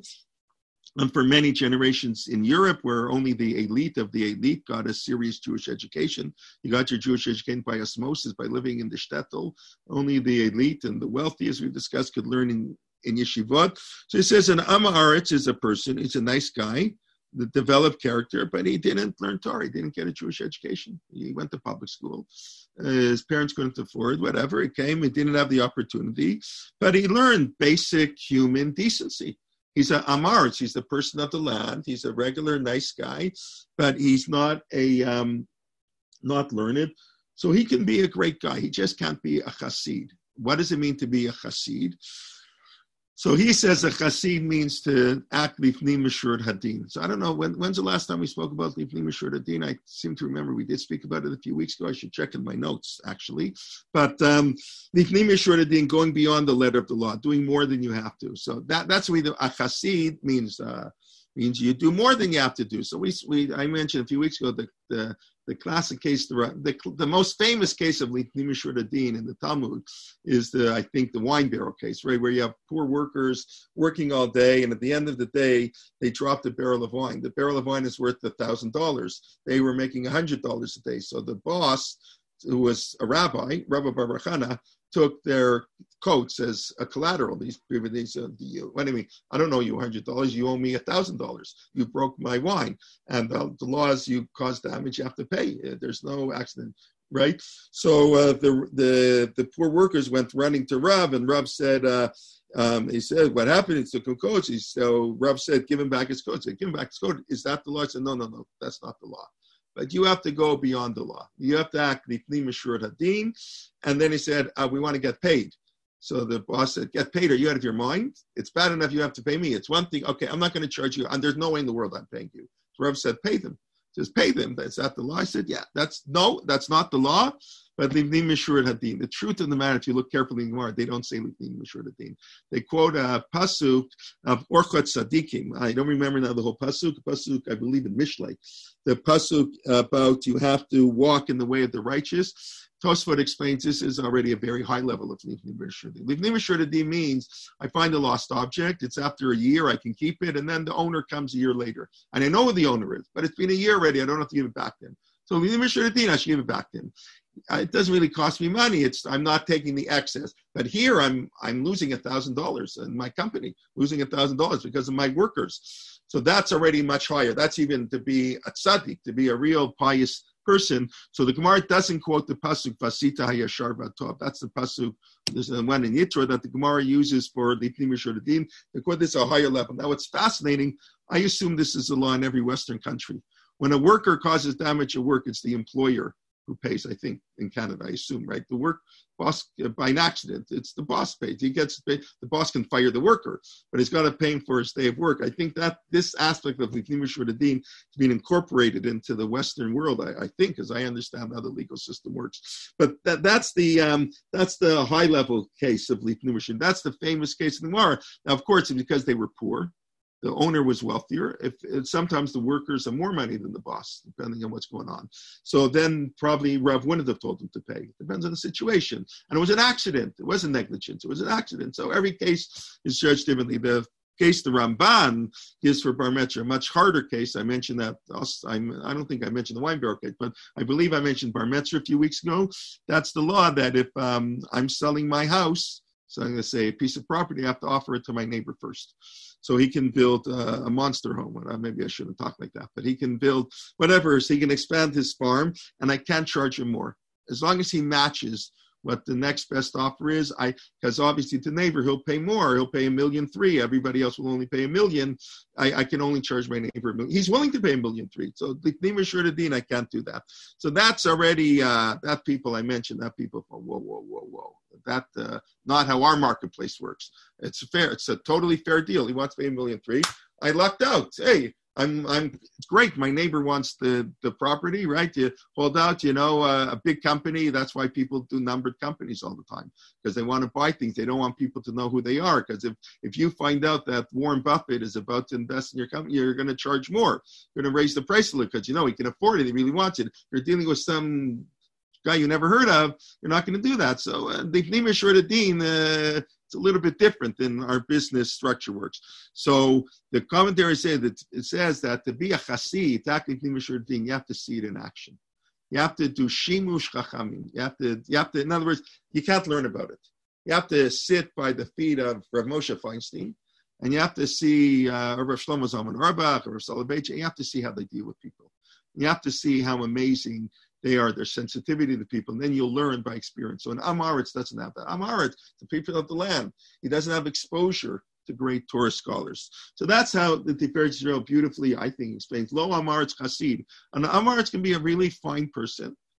And for many generations in Europe, where only the elite of the elite got a serious Jewish education. You got your Jewish education by osmosis, by living in the shtetl. Only the elite and the wealthy, as we discussed, could learn in, in yeshivot. So he says an Am Haaretz is a person, he's a nice guy, the developed character, but he didn't learn Torah. He didn't get a Jewish education. He went to public school. Uh, his parents couldn't afford, whatever. He came, he didn't have the opportunity, but he learned basic human decency. He's an Amarz. He's the person of the land. He's a regular, nice guy, but he's not a um, not learned. So he can be a great guy. He just can't be a chassid. What does it mean to be a chassid? So he says a chassid means to act lifnim meshur hadin. So I don't know, when, when's the last time we spoke about lifnim meshur hadin? I seem to remember we did speak about it a few weeks ago. I should check in my notes, actually. But um, lifnim meshur hadin, going beyond the letter of the law, doing more than you have to. So that, that's what a chassid means. Uh, means you do more than you have to do. So we, we I mentioned a few weeks ago the the, the classic case, the, the the most famous case of lifnim meshur hadin in the Talmud is the I think the wine barrel case, right, where you have poor workers working all day, and at the end of the day they drop the barrel of wine. The barrel of wine is worth a thousand dollars. They were making a hundred dollars a day. So the boss, who was a rabbi, Rabbi Bar Chana, took their coats as a collateral. These people, they said, you, what do you mean? I don't owe you one hundred dollars. You owe me one thousand dollars. You broke my wine. And uh, the law is you cause damage, you have to pay. Uh, there's no accident, right? So uh, the, the the poor workers went running to Rav, and Rav said, uh, um, he said, what happened? He took him coats. He, so Rav said, give him back his coat. He said, give him back his coat. Is that the law? He said, no, no, no, that's not the law. But you have to go beyond the law. You have to act lifnim meshur hadin. And then he said, uh, we want to get paid. So the boss said, get paid. Are you out of your mind? It's bad enough you have to pay me. It's one thing. Okay, I'm not going to charge you. And there's no way in the world I'm paying you. So Rav said, pay them. He says, pay them. Is that the law? I said, yeah, that's no, that's not the law. But lifnim meshur hadin. The truth of the matter, if you look carefully in the Gemara, they don't say lifnim meshur hadin. They quote a pasuk of Orchot Tzadikim. I don't remember now the whole pasuk. Pasuk, I believe in Mishlei. The pasuk about you have to walk in the way of the righteous. Tosfot explains this is already a very high level of lifnim meshur hadin. Lifnim meshur hadin means I find a lost object. It's after a year. I can keep it, and then the owner comes a year later, and I know who the owner is, but it's been a year already. I don't have to give it back to him. So lifnim meshur hadin, I should give it back to him. It doesn't really cost me money. It's I'm not taking the excess, but here I'm I'm losing a thousand dollars in my company, losing a thousand dollars because of my workers. So that's already much higher. That's even to be a tzaddik, to be a real pious person. So the Gemara doesn't quote the pasuk Vasita Hayashar Vatov. That's the pasuk. There's one in Yitro that the Gemara uses for lifnim meshur hadin. They quote this at a higher level. Now what's fascinating, I assume this is the law in every Western country. When a worker causes damage at work, it's the employer who pays, I think, in Canada, I assume, right? The work boss, uh, by an accident, it's the boss pays. He gets paid. The boss can fire the worker, but he's got to pay him for his day of work. I think that this aspect of lifnim meshur hadin is being incorporated into the Western world, I, I think, as I understand how the legal system works. But that, that's the um, that's the high-level case of lifnim meshur. That's the famous case in the Gemara. Now, of course, it's because they were poor. The owner was wealthier. If, if sometimes the workers have more money than the boss, depending on what's going on. So then probably Rav wouldn't have told them to pay. It depends on the situation. And it was an accident. It wasn't negligence. It was an accident. So every case is judged differently. The case the Ramban gives for bar mitzvah, a much harder case. I mentioned that. I'm, I don't think I mentioned the wine barrel case, but I believe I mentioned bar mitzvah a few weeks ago. That's the law that if um, I'm selling my house, so I'm going to say a piece of property, I have to offer it to my neighbor first. So he can build uh, a monster home. Uh, maybe I shouldn't talk like that, but he can build whatever. So he can expand his farm, and I can't charge him more. As long as he matches what the next best offer is, I because obviously the neighbor, he'll pay more. He'll pay a million three. Everybody else will only pay a million. I, I can only charge my neighbor a million. He's willing to pay a million three. So lifnim meshur hadin, I can't do that. So that's already, uh, that people I mentioned, that people, whoa, whoa, whoa, whoa, whoa. That uh, not how our marketplace works. It's fair. It's a totally fair deal. He wants to pay a million three. I lucked out. Hey, I'm I'm it's great. My neighbor wants the, the property, right? You hold out, you know, uh, a big company. That's why people do numbered companies all the time, because they want to buy things. They don't want people to know who they are. Because if, if you find out that Warren Buffett is about to invest in your company, you're going to charge more. You're going to raise the price a little because, you know, he can afford it. He really wants it. You're dealing with some guy you never heard of, you're not going to do that. So uh, the lifnim meshur hadin, uh, it's a little bit different than our business structure works. So the commentary says that it says that to be a chassid, lifnim meshur hadin, you have to see it in action. You have to do shimush chachamim. You have to, you have to. In other words, you can't learn about it. You have to sit by the feet of Rav Moshe Feinstein, and you have to see uh, Rav Shlomo Zalman Auerbach or Rav Soloveitchik. You have to see how they deal with people. You have to see how amazing they are, their sensitivity to people, and then you'll learn by experience. So an Am Haaretz doesn't have that. Am Haaretz, the people of the land, he doesn't have exposure to great Torah scholars. So that's how the Tiferet Yisrael beautifully, I think, explains. Lo Am Haaretz Chassid. An Am Haaretz can be a really fine person.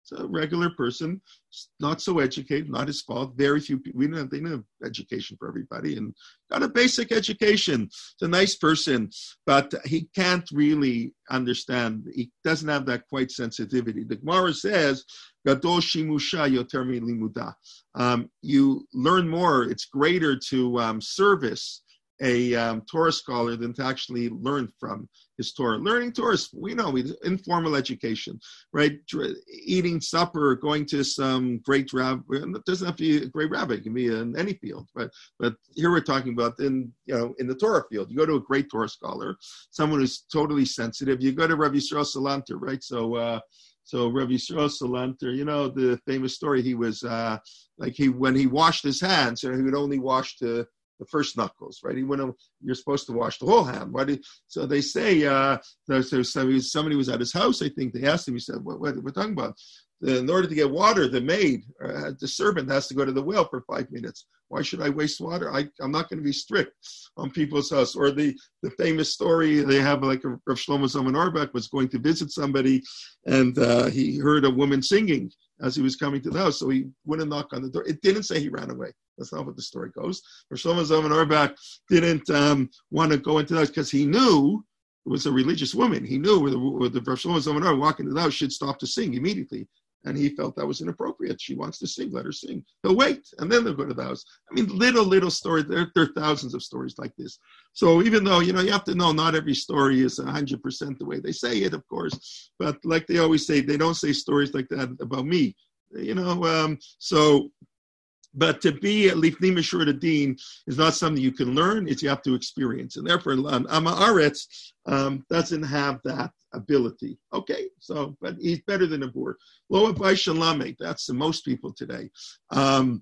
It's a regular person, not so educated, not his fault. Very few people, we didn't have, they didn't have education for everybody, and got a basic education. It's a nice person, but he can't really understand. He doesn't have that quite sensitivity. The Gemara says, Gadol shimusha yoter milimuda. Um, you learn more. It's greater to um, service a um, Torah scholar than to actually learn from his Torah. Learning Torah, we know, informal education, right? Eating supper, going to some great rabbi. It doesn't have to be a great rabbi. It can be in any field, but but here we're talking about in you know in the Torah field. You go to a great Torah scholar, someone who's totally sensitive. You go to Rabbi Yisrael Salanter, right? So. Uh, So Rabbi Yisrael Salanter, you know, the famous story, he was uh, like he, when he washed his hands, you know, he would only wash the, the first knuckles, right? He wouldn't, you're supposed to wash the whole hand. Why did, so they say, uh, so somebody was at his house, I think, they asked him, he said, what, what we're talking about? In order to get water, the maid, uh, the servant has to go to the well for five minutes. Why should I waste water? I, I'm not going to be strict on people's house. Or the, the famous story, they have like a, Rav Shlomo Zalman Auerbach was going to visit somebody, and uh, he heard a woman singing as he was coming to the house, so he wouldn't knock on the door. It didn't say he ran away. That's not what the story goes. Rav Shlomo Zalman Auerbach didn't um, want to go into the house because he knew it was a religious woman. He knew where the, where the Rav Shlomo Zalman Auerbach walking into the house should stop to sing immediately. And he felt that was inappropriate. She wants to sing, let her sing. He'll wait, and then they'll go to the house. I mean, little, little stories. There, there are thousands of stories like this. So even though, you know, you have to know not every story is one hundred percent the way they say it, of course. But like they always say, they don't say stories like that about me. You know, um, so... But to be a lifnim meshur adin is not something you can learn; it's you have to experience, and therefore, um, Am Haaretz um, doesn't have that ability. Okay, so but he's better than a boor. Lo abai shalame. That's the most people today. Um,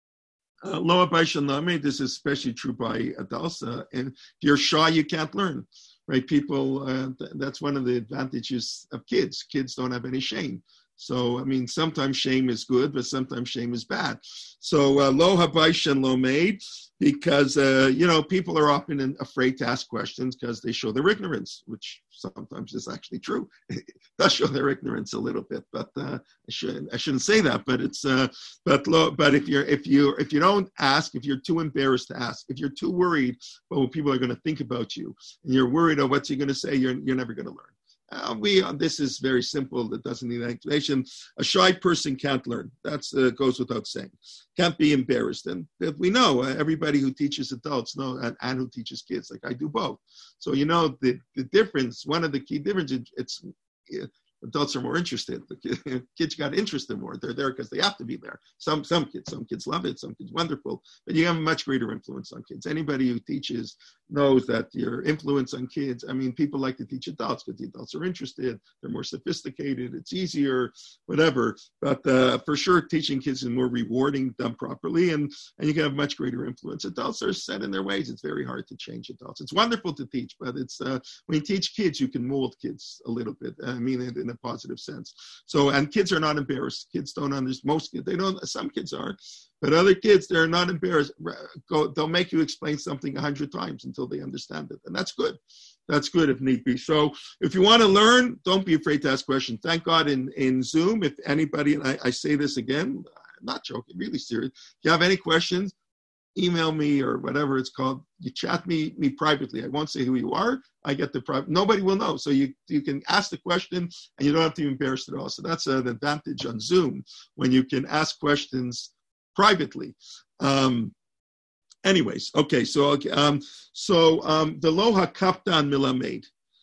uh, Lo abai shalame. This is especially true by adults. Uh, and if you're shy, you can't learn. Right? People. Uh, th- that's one of the advantages of kids. Kids don't have any shame. So, I mean, sometimes shame is good, but sometimes shame is bad. So, uh, lo habaysh and lo made, because, uh, you know, people are often afraid to ask questions because they show their ignorance, which sometimes is actually true. It does show their ignorance a little bit, but uh, I shouldn't I shouldn't say that. But it's uh, but lo, but if you're if you if you don't ask, if you're too embarrassed to ask, if you're too worried about what people are going to think about you, and you're worried about what you're going to say, you're you're never going to learn. Uh, we uh, this is very simple. It doesn't need explanation. A shy person can't learn. That uh, goes without saying. Can't be embarrassed. And we know uh, everybody who teaches adults know and, and who teaches kids. Like I do both. So you know the the difference. One of the key differences. It's uh, adults are more interested. The kids got interested more. They're there because they have to be there. Some some kids, some kids love it. Some kids wonderful. But you have a much greater influence on kids. Anybody who teaches knows that your influence on kids. I mean, people like to teach adults because the adults are interested. They're more sophisticated. It's easier, whatever. But uh, for sure, teaching kids is more rewarding, done properly, and and you can have much greater influence. Adults are set in their ways. It's very hard to change adults. It's wonderful to teach, but it's uh, when you teach kids, you can mold kids a little bit. I mean, in, in a positive sense. So, and kids are not embarrassed. Kids don't understand. Most kids, they don't. Some kids are, but other kids, they're not embarrassed. Go, they'll make you explain something a hundred times until they understand it, and that's good. That's good if need be. So, if you want to learn, don't be afraid to ask questions. Thank God in in Zoom, if anybody, and I, I say this again, I'm not joking, really serious. If you have any questions, email me or whatever it's called. You chat me me privately. I won't say who you are. I get the private. Nobody will know. So you you can ask the question and you don't have to be embarrassed at all. So that's an advantage on Zoom when you can ask questions privately. Um, anyways, okay. So um, so um, the lo hakaptan milamed.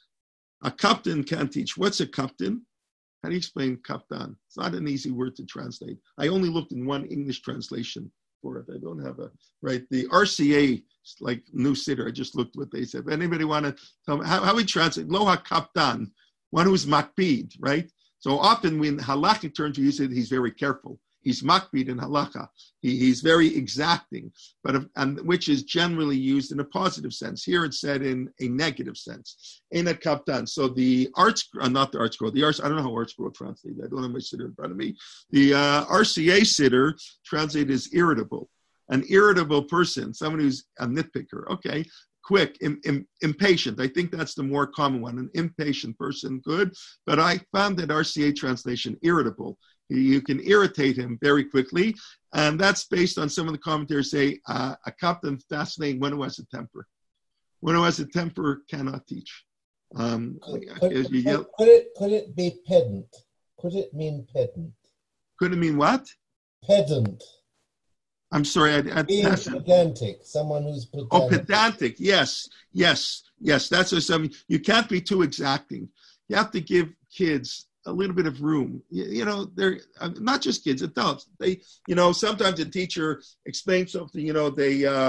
A captain can't teach. What's a captain? How do you explain kaptan? It's not an easy word to translate. I only looked in one English translation for it. I don't have a, right? The R C A, like New Siddur, I just looked what they said. If anybody want to tell me, how, how we translate? Loha kaptan, one who's makpid, right? So often when halakhic terms we use it, he's very careful. He's makpid in halakha. He, he's very exacting, but if, and which is generally used in a positive sense. Here it's said in a negative sense. In a kaptan. So the arts, uh, not the arts scroll, the arts, I don't know how arts scroll translated. I don't have my siddur in front of me. The uh, R C A siddur translated as irritable. An irritable person, someone who's a nitpicker. Okay. Quick, im, im, impatient. I think that's the more common one. An impatient person, good. But I found that R C A translation, irritable. You can irritate him very quickly. And that's based on some of the commentators say uh, a captain, fascinating, one who has a temper. One who has a temper cannot teach. Um, could, could, could, yell, could, it, could it be pedant? Could it mean pedant? Could it mean what? Pedant. I'm sorry. I, I, Being pedantic, someone who's pedantic. Oh, pedantic. Yes, yes, yes. That's what something. You can't be too exacting. You have to give kids a little bit of room. You, you know, they're uh, not just kids, adults. They, you know, sometimes a teacher explains something. You know, they, uh,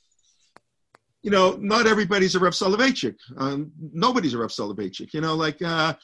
you know, not everybody's a Rav Soloveitchik. Um, nobody's a Rav Soloveitchik. You know, like. Uh,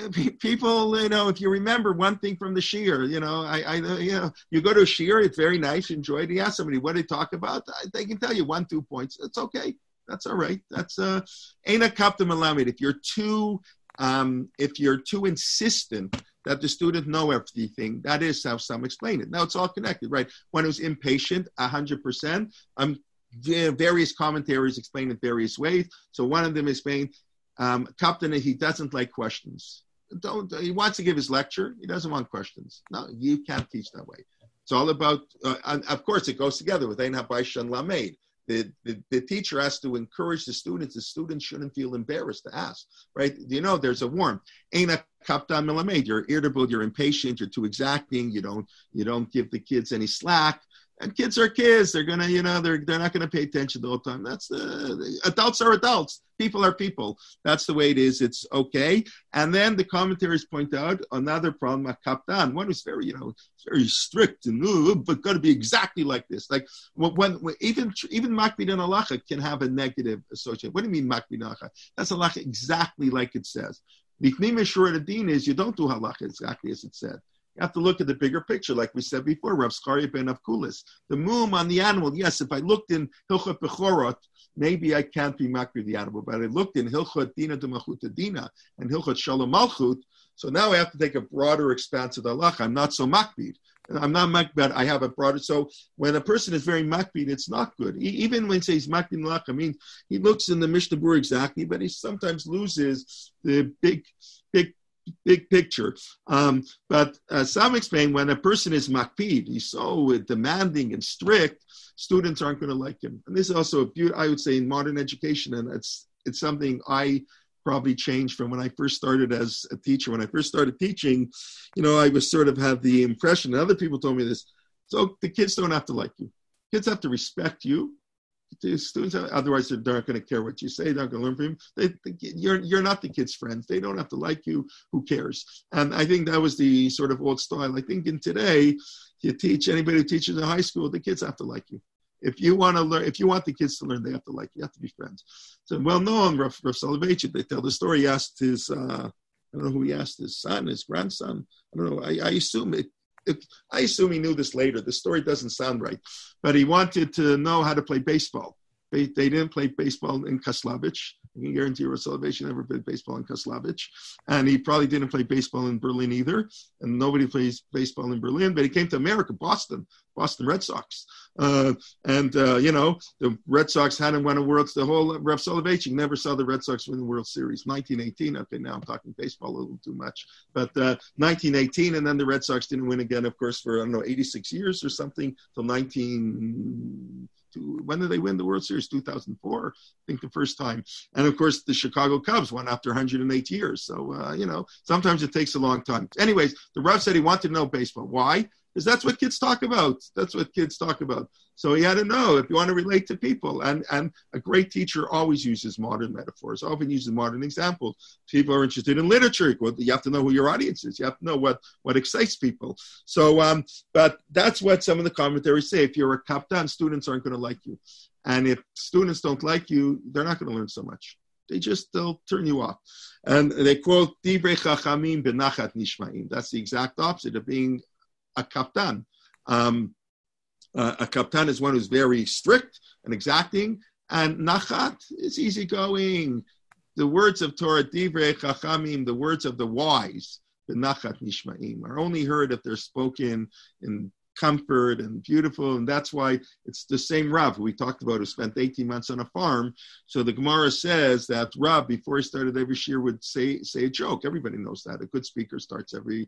People, you know, if you remember one thing from the shiur, you know, I, I, you know, you go to a shiur, it's very nice, enjoy it. You ask somebody what they talk about, they can tell you one, two points. It's okay. That's all right. That's uh, ain't a kapta melamed. If you're too, um, if you're too insistent that the student know everything, that is how some explain it. Now it's all connected, right? One who's impatient, a hundred percent. Um, various commentaries explain it various ways. So one of them is saying. Um, Captain, he doesn't like questions. Don't. He wants to give his lecture. He doesn't want questions. No, you can't teach that way. It's all about, uh, and of course, it goes together with Ein HaBaish and Lamed. The, the the teacher has to encourage the students. The students shouldn't feel embarrassed to ask, right? You know, there's a warmth. Ein HaKaptan Melamed. You're irritable. You're impatient. You're too exacting. You don't. You don't give the kids any slack. And kids are kids. They're gonna, you know, they're they're not gonna pay attention the whole time. That's the, the adults are adults. People are people. That's the way it is. It's okay. And then the commentaries point out another problem. A kaptan, one who's very, you know, very strict and uh, but got to be exactly like this. Like when, when even even makbid and halacha can have a negative association. What do you mean makbid and halacha? That's halacha exactly like it says. The Pnimiyus Shura Din is you don't do halacha exactly as it said. You have to look at the bigger picture, like we said before, Rav Zcharia ben Avkulis. The mum on the animal, yes, if I looked in Hilchot Bechorot, maybe I can't be makbid the animal, but I looked in Hilchot Dina de Malchut Dina and Hilchot Shalom Malchut, so now I have to take a broader expanse of the halacha. I'm not so makbid. I'm not makbid, I have a broader, so when a person is very makbid, it's not good. He, even when he says makbid halacha, I mean, he looks in the Mishnah Berurah exactly, but he sometimes loses the big, big, big picture. Um, but uh, some explain when a person is makpid, he's so demanding and strict, students aren't going to like him. And this is also a beauty, I would say, in modern education, and it's it's something I probably changed from when I first started as a teacher. When I first started teaching, you know, I was sort of have the impression, and other people told me this, so the kids don't have to like you. Kids have to respect you. The students, otherwise they're not going to care what you say. They're not going to learn from you. They, they, you're you're not the kids' friends. They don't have to like you. Who cares? And I think that was the sort of old style. I think in today, you teach anybody who teaches in high school, the kids have to like you. If you want to learn, if you want the kids to learn, they have to like you. You have to be friends. So well known, Rav, Rav Soloveitchik, they tell the story. He asked his, uh, I don't know who he asked, his son, his grandson. I don't know. I, I assume it. It, I assume he knew this later. The story doesn't sound right. But he wanted to know how to play baseball. They, they didn't play baseball in Kaslavich. I can guarantee you Salvation never played baseball in Kaslavich. And he probably didn't play baseball in Berlin either. And nobody plays baseball in Berlin. But he came to America, Boston, Boston Red Sox. Uh, and, uh, you know, the Red Sox hadn't won a World Series. The whole Rav Soloveitchik never saw the Red Sox win the World Series. nineteen eighteen, okay, now I'm talking baseball a little too much. But uh, nineteen eighteen, and then the Red Sox didn't win again, of course, for, I don't know, eighty-six years or something, till nineteen... When did they win the World Series? two thousand four, I think the first time. And of course, the Chicago Cubs won after one hundred eight years. So, uh, you know, sometimes it takes a long time. Anyways, the Rav said he wanted to know baseball. Why? Because that's what kids talk about. That's what kids talk about. So he had to know if you want to relate to people. And, and a great teacher always uses modern metaphors, often uses modern examples. People are interested in literature. Well, you have to know who your audience is. You have to know what, what excites people. So, um, but that's what some of the commentaries say. If you're a kaptan, students aren't going to like you. And if students don't like you, they're not going to learn so much. They just, they'll turn you off. And they quote, Divrei Chachamim benachat nishmaim. That's the exact opposite of being a kaptan. Um, uh, a kaptan is one who's very strict and exacting, and nachat is easygoing. The words of Torah, divrei chachamim, the words of the wise, the nachat nishmaim, are only heard if they're spoken in comfort and beautiful, and that's why it's the same Rav who we talked about who spent eighteen months on a farm. So the Gemara says that Rav, before he started every shiur, would say say a joke. Everybody knows that. A good speaker starts every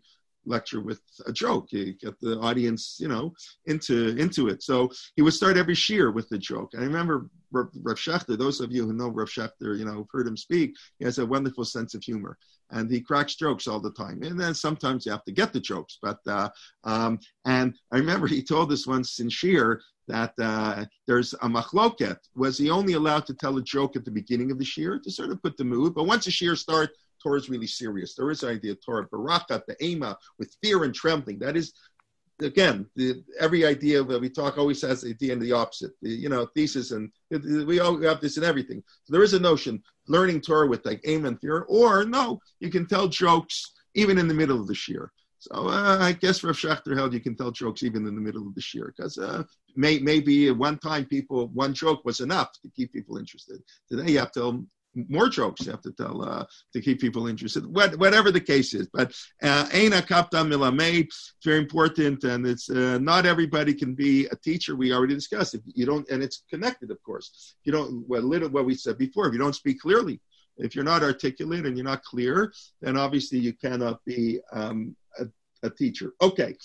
lecture with a joke. You get the audience, you know, into into it. So he would start every shiur with a joke. I remember Rav Shechter, those of you who know Rav Shechter, you know, heard him speak, he has a wonderful sense of humor. And he cracks jokes all the time. And then sometimes you have to get the jokes. But uh, um, and I remember he told us once in shiur that uh, there's a machloket. Was he only allowed to tell a joke at the beginning of the shiur to sort of put the mood? But once the shiur starts, Torah is really serious. There is an idea of Torah Barakat, the Ema, with fear and trembling. That is, again, the, every idea that we talk always has the idea and the opposite. The, you know, thesis, and we all have this in everything. So there is a notion, learning Torah with like Ema and fear, or no, you can tell jokes even in the middle of the shiur. So uh, I guess Rav Shechter held you can tell jokes even in the middle of the shiur, because uh, may, maybe at one time people, one joke was enough to keep people interested. Today you have to tell more jokes, you have to tell uh, to keep people interested, what, whatever the case is. But Eina Kapta Milamed, it's very important, and it's uh, not everybody can be a teacher. We already discussed if you don't, and it's connected, of course. If you don't, what little what we said before, if you don't speak clearly, if you're not articulate and you're not clear, then obviously you cannot be um, a, a teacher. Okay.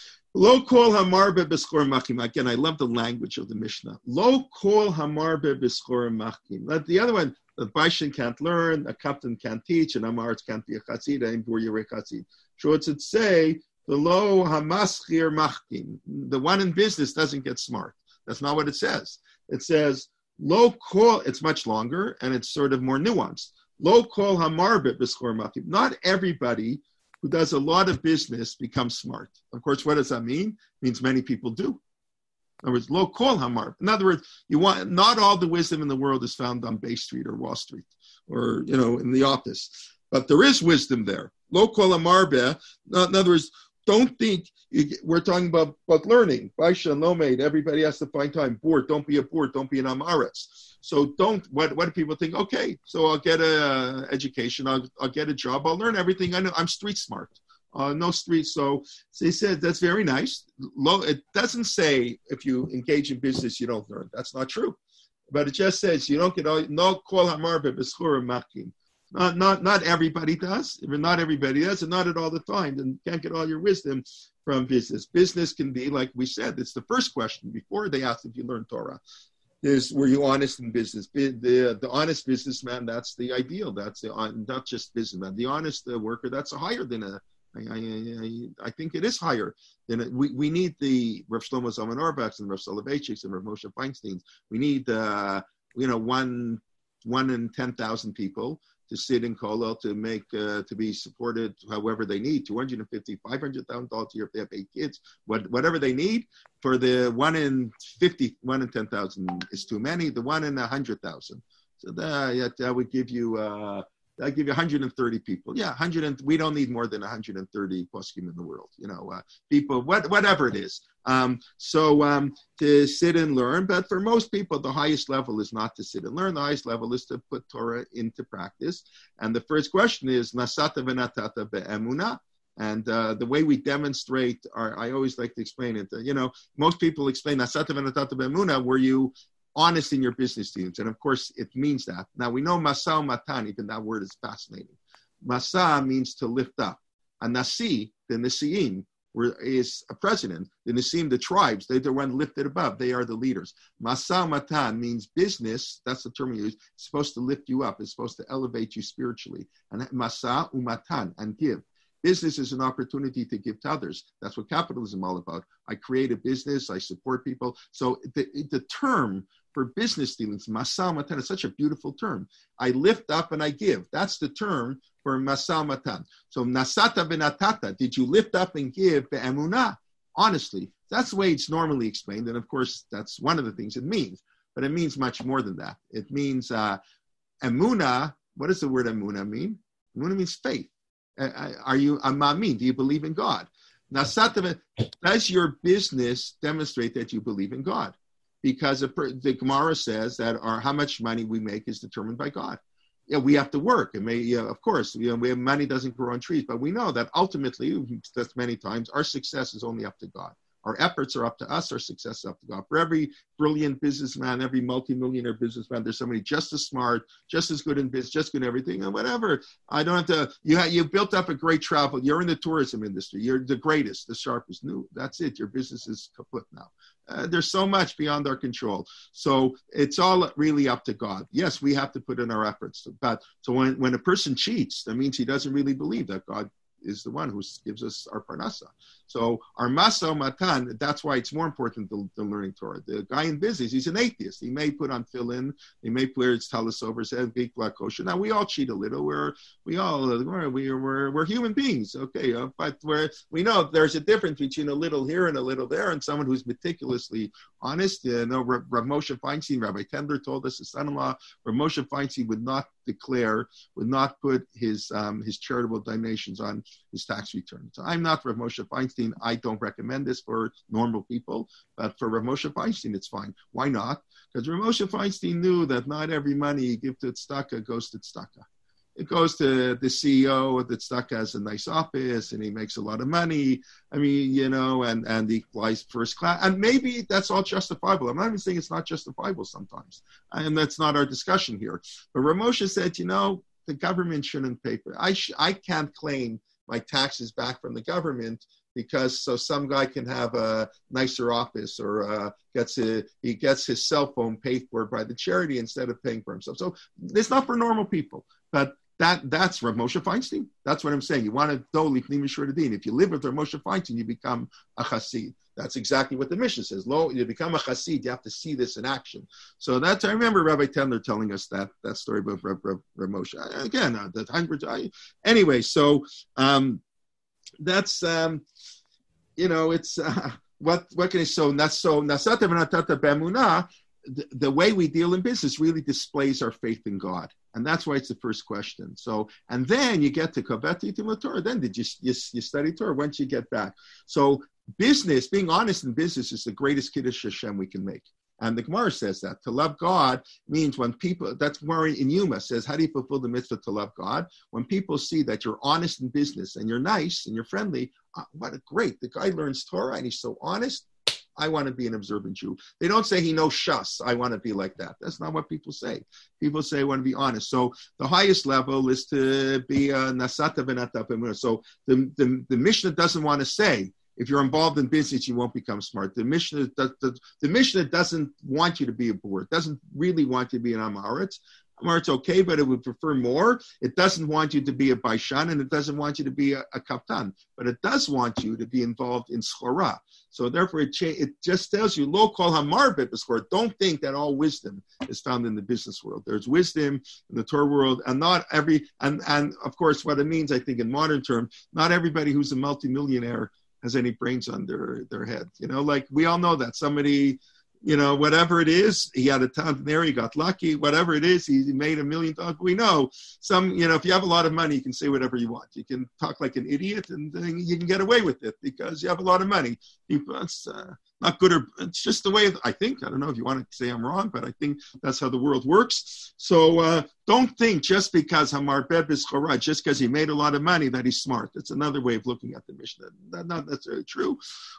Lo kol hamarbe b'schor machim. Again, I love the language of the Mishnah. Lo kol hamarbe b'schor machim. The other one, the Baishan can't learn, a captain can't teach, and Amaretz can't be a chatzid, and bur yirei chatzid. So it's to say, the lo hamaschir machkim. The one in business doesn't get smart. That's not what it says. It says, lo kol, it's much longer, and it's sort of more nuanced. Lo kol hamarbe b'schor machim. Not everybody who does a lot of business becomes smart. Of course, what does that mean? It means many people do. In other words, lo kol hamar. In other words, you want not all the wisdom in the world is found on Bay Street or Wall Street, or you know, in the office. But there is wisdom there. Lo kol hamar be. In other words, don't think you, we're talking about, about learning. Baisha and Lomaid, everybody has to find time. Bored, don't be a bored, don't be an amaretz. So don't. What what do people think? Okay, so I'll get a uh, education. I'll I'll get a job. I'll learn everything I know. I'm street smart. Uh, no street. So, so they said that's very nice. Low, it doesn't say if you engage in business you don't learn. That's not true. But it just says you don't get all. No kol hamar b'schur makim. Not not not everybody does. If not everybody does, and not at all the time, then you can't get all your wisdom from business. Business can be like we said. It's the first question before they ask if you learn Torah. Is were you honest in business? The, the the honest businessman, that's the ideal. That's the not just businessman. The honest uh, worker, that's a higher than a. I, I, I, I think it is higher than it. We, we need the Rav Shlomo Zalman Auerbachs and Rav Soloveitchiks and Rav Moshe Feinsteins. We need uh, you know one one in ten thousand people to sit in Kollel to make uh, to be supported however they need, two hundred fifty, five hundred thousand dollars a year if they have eight kids, what, whatever they need. For the one in fifty, one in ten thousand is too many. The one in one hundred thousand. So that, that would give you, uh, that give you one hundred thirty people. Yeah, one hundred and we don't need more than one hundred thirty poskim in the world. You know, uh, people, what, whatever it is. Um, so um, to sit and learn, but for most people, the highest level is not to sit and learn. The highest level is to put Torah into practice. And the first question is, Nasata v'natata be'emunah. And uh, the way we demonstrate, our, I always like to explain it. Uh, you know, most people explain Nasata v'natata be'emunah, were you honest in your business dealings? And of course, it means that. Now we know Masa Matan, even that word is fascinating. Masa means to lift up. And Nasi, the Nasi'im, is a president. The Nisim, the tribes, they're the one lifted above. They are the leaders. Masa Matan means business. That's the term we use. It's supposed to lift you up. It's supposed to elevate you spiritually. And Masa Umatan, and give. Business is an opportunity to give to others. That's what capitalism is all about. I create a business. I support people. So the, the term for business dealings, Masa Matan, is such a beautiful term. I lift up and I give. That's the term for Masa Matan. So Nasata v'natata, did you lift up and give be'emunah? Honestly, that's the way it's normally explained. And of course, that's one of the things it means. But it means much more than that. It means uh, emunah. What does the word emunah mean? Emunah means faith. Uh, are you a ma'amin? Do you believe in God? Nasata, does your business demonstrate that you believe in God? Because the Gemara says that our, how much money we make is determined by God. Yeah, we have to work. And may, yeah, of course, you know, we have, money doesn't grow on trees, but we know that ultimately, that's many times, our success is only up to God. Our efforts are up to us. Our success is up to God. For every brilliant businessman, every multimillionaire businessman, there's somebody just as smart, just as good in business, just good in everything, and whatever. I don't have to, you have, you built up a great travel. You're in the tourism industry. You're the greatest, the sharpest. No, that's it. Your business is kaput now. Uh, there's so much beyond our control. So it's all really up to God. Yes, we have to put in our efforts. But so when, when a person cheats, that means he doesn't really believe that God is the one who gives us our parnasa. So our masa matan, that's why it's more important than, than learning Torah. The guy in business, he's an atheist. He may put on tefillin, he may wear his talis over his head, big black kosher. Now, we all cheat a little. We're, we all, we're, we're, we're human beings, okay? Uh, but we're, we know there's a difference between a little here and a little there, and someone who's meticulously honest. You know, Rav Moshe Feinstein, Rabbi Tendler told us, his son-in-law, Rav Moshe Feinstein would not declare, would not put his um, his charitable donations on his tax return. So I'm not Rav Moshe Feinstein. I don't recommend this for normal people, but for Rav Moshe Feinstein, it's fine. Why not? Because Rav Moshe Feinstein knew that not every money you give to tzedakah goes to tzedakah. It goes to the C E O that tzedakah has a nice office and he makes a lot of money. I mean, you know, and, and he flies first class. And maybe that's all justifiable. I'm not even saying it's not justifiable sometimes. And that's not our discussion here. But Rav Moshe said, you know, the government shouldn't pay for it. I, sh- I can't claim my taxes back from the government because so some guy can have a nicer office or uh, gets a, he gets his cell phone paid for by the charity instead of paying for himself. So it's not for normal people. But That that's Rav Moshe Feinstein. That's what I'm saying. You want to know Lifnim Shurdin. If you live with Rav Moshe Feinstein, you become a chassid. That's exactly what the Mishnah says. Lo, you become a chassid. You have to see this in action. So that's, I remember Rabbi Tendler telling us that that story about Rav, Rav, Rav Moshe. Again, uh, that hundreds. Anyway, so um, that's um, you know, it's uh, what what can I so that's so nasata v'natata b'emunah. The, the way we deal in business really displays our faith in God. And that's why it's the first question. So, and then you get to Kaveti to Torah. Then did you, you, you study Torah? When did you get back? So business, being honest in business is the greatest Kiddush Hashem we can make. And the Gemara says that. To love God means when people, that's Gemara in Yuma says, how do you fulfill the mitzvah to love God? When people see that you're honest in business and you're nice and you're friendly, uh, what a great, the guy learns Torah and he's so honest. I want to be an observant Jew. They don't say he knows Shas. I want to be like that. That's not what people say. People say I want to be honest. So the highest level is to be a nasata v'nata b'emunah. So the, the, the Mishnah doesn't want to say, if you're involved in business, you won't become smart. The Mishnah, the, the, the Mishnah doesn't want you to be a boor. It doesn't really want you to be an Amaretz. It's okay, but it would prefer more. It doesn't want you to be a Baishan, and it doesn't want you to be a, a Kaptan, but it does want you to be involved in Schora. So therefore, it, cha- it just tells you, lo kol hamarbet b'schora. Don't think that all wisdom is found in the business world. There's wisdom in the Torah world, and not every, and, and of course, what it means, I think, in modern terms, not everybody who's a multimillionaire has any brains on their, their head. You know, like we all know that somebody, you know, whatever it is, he had a ton there, he got lucky, whatever it is, he made a million dollars. We know some, you know, if you have a lot of money, you can say whatever you want. You can talk like an idiot and then you can get away with it because you have a lot of money. It's uh, not good or, it's just the way, I think, I don't know if you want to say I'm wrong, but I think that's how the world works. So uh, don't think just because Hamar Beb is Chorah, just because he made a lot of money that he's smart. That's another way of looking at the Mishnah. That's not necessarily true.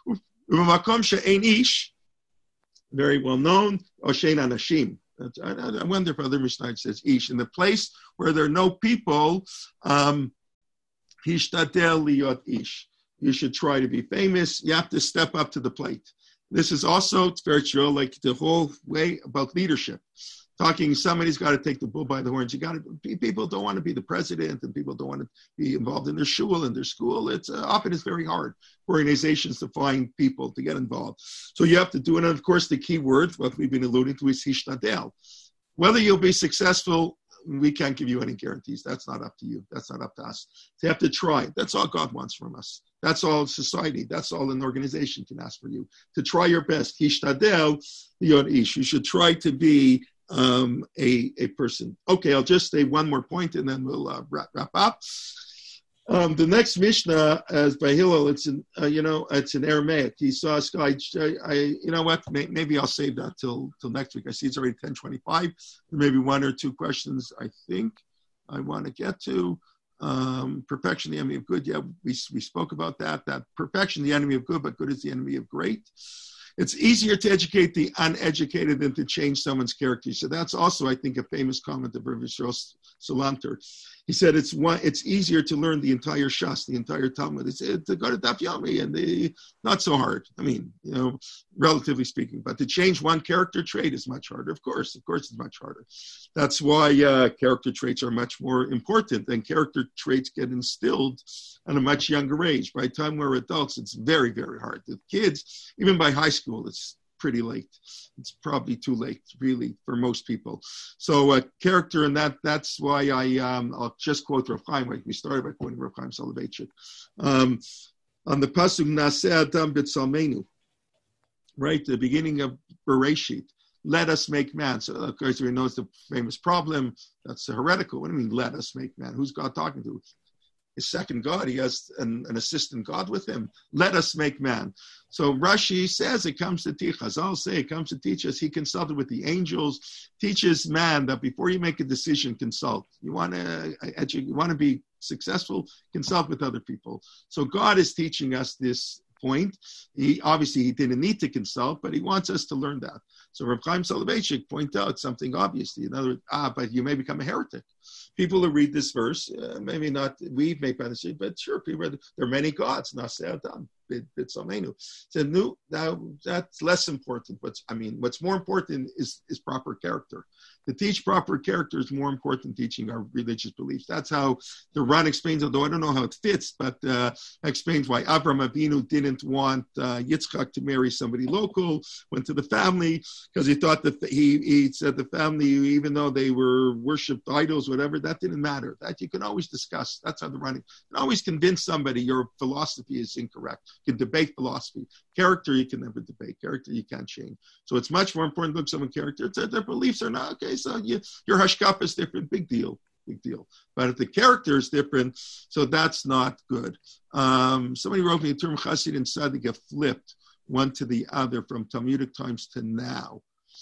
Very well known, Oshen Anashim. I, I wonder if other Mishnah says Ish. In the place where there are no people, um, Hishtadel Liot Ish. You should try to be famous. You have to step up to the plate. This is also spiritual, like the whole way about leadership. Talking, somebody's got to take the bull by the horns. You got to. People don't want to be the president, and people don't want to be involved in their shul and their school. It's uh, often it's very hard for organizations to find people to get involved. So you have to do it. And of course, the key word, what we've been alluding to, is hishtadel. Whether you'll be successful, we can't give you any guarantees. That's not up to you. That's not up to us. So you have to try. That's all God wants from us. That's all society. That's all an organization can ask for you. To try your best. Hishtadel liot ish. You should try to be Um, a, a person. Okay, I'll just say one more point and then we'll uh, wrap, wrap up. Um, the next Mishnah is by Hillel. It's in, uh, you know, it's in Aramaic. He saw a guy, I, I, you know what, May, maybe I'll save that till till next week. I see it's already ten twenty-five. Maybe one or two questions I think I want to get to. Um, perfection, the enemy of good. Yeah, we we spoke about that. That perfection, the enemy of good, but good is the enemy of great. It's easier to educate the uneducated than to change someone's character. So that's also, I think, a famous comment of Rav Yisrael Salanter. He said it's one. It's easier to learn the entire Shas, the entire Talmud. It's it, to go to Daf Yomi, and the, not so hard. I mean, you know, relatively speaking. But to change one character trait is much harder. Of course, of course, it's much harder. That's why uh, character traits are much more important, and character traits get instilled at a much younger age. By the time we're adults, it's very, very hard. The kids, even by high school, it's pretty late. It's probably too late, really, for most people. So uh, character, and that that's why I, um, I'll just quote Rav Chaim, like we started by quoting Rav Chaim Soloveitchik. Um, on the Pasuk, Naseh Adam B'Tzalmenu, right, the beginning of Bereshit, let us make man. So of course we know it's the famous problem. That's heretical. What do you mean, let us make man? Who's God talking to? His second God. He has an, an assistant God with him. Let us make man. So Rashi says it comes to teach us. I'll say it comes to teach us. He consulted with the angels, teaches man that before you make a decision, consult. You want to you want to be successful, consult with other people. So God is teaching us this point. He obviously he didn't need to consult, but he wants us to learn that. So Rav Chaim Soloveitchik point out something obvious. In other words, ah, but you may become a heretic. People who read this verse, uh, maybe not, we may benefit, but sure, people, there are many gods. Naseh Adam B'Tzalmenu. So no, now that's less important. What's I mean, what's more important is is proper character. To teach proper character is more important than teaching our religious beliefs. That's how the Ran explains, although I don't know how it fits, but uh, explains why Avraham Avinu didn't want uh, Yitzchak to marry somebody local, went to the family, because he thought that he, he said the family, even though they were worshipped idols, whatever, that didn't matter. That you can always discuss. That's how the Ran, you can always convince somebody your philosophy is incorrect. You can debate philosophy. Character, you can never debate. Character, you can't change. So it's much more important to look at someone's character. It's, their beliefs are not, okay, so you, your hashkafa is different, big deal, big deal. But if the character is different, so that's not good. Um, somebody wrote me the term chassid and tzaddik get flipped one to the other from Talmudic times to now.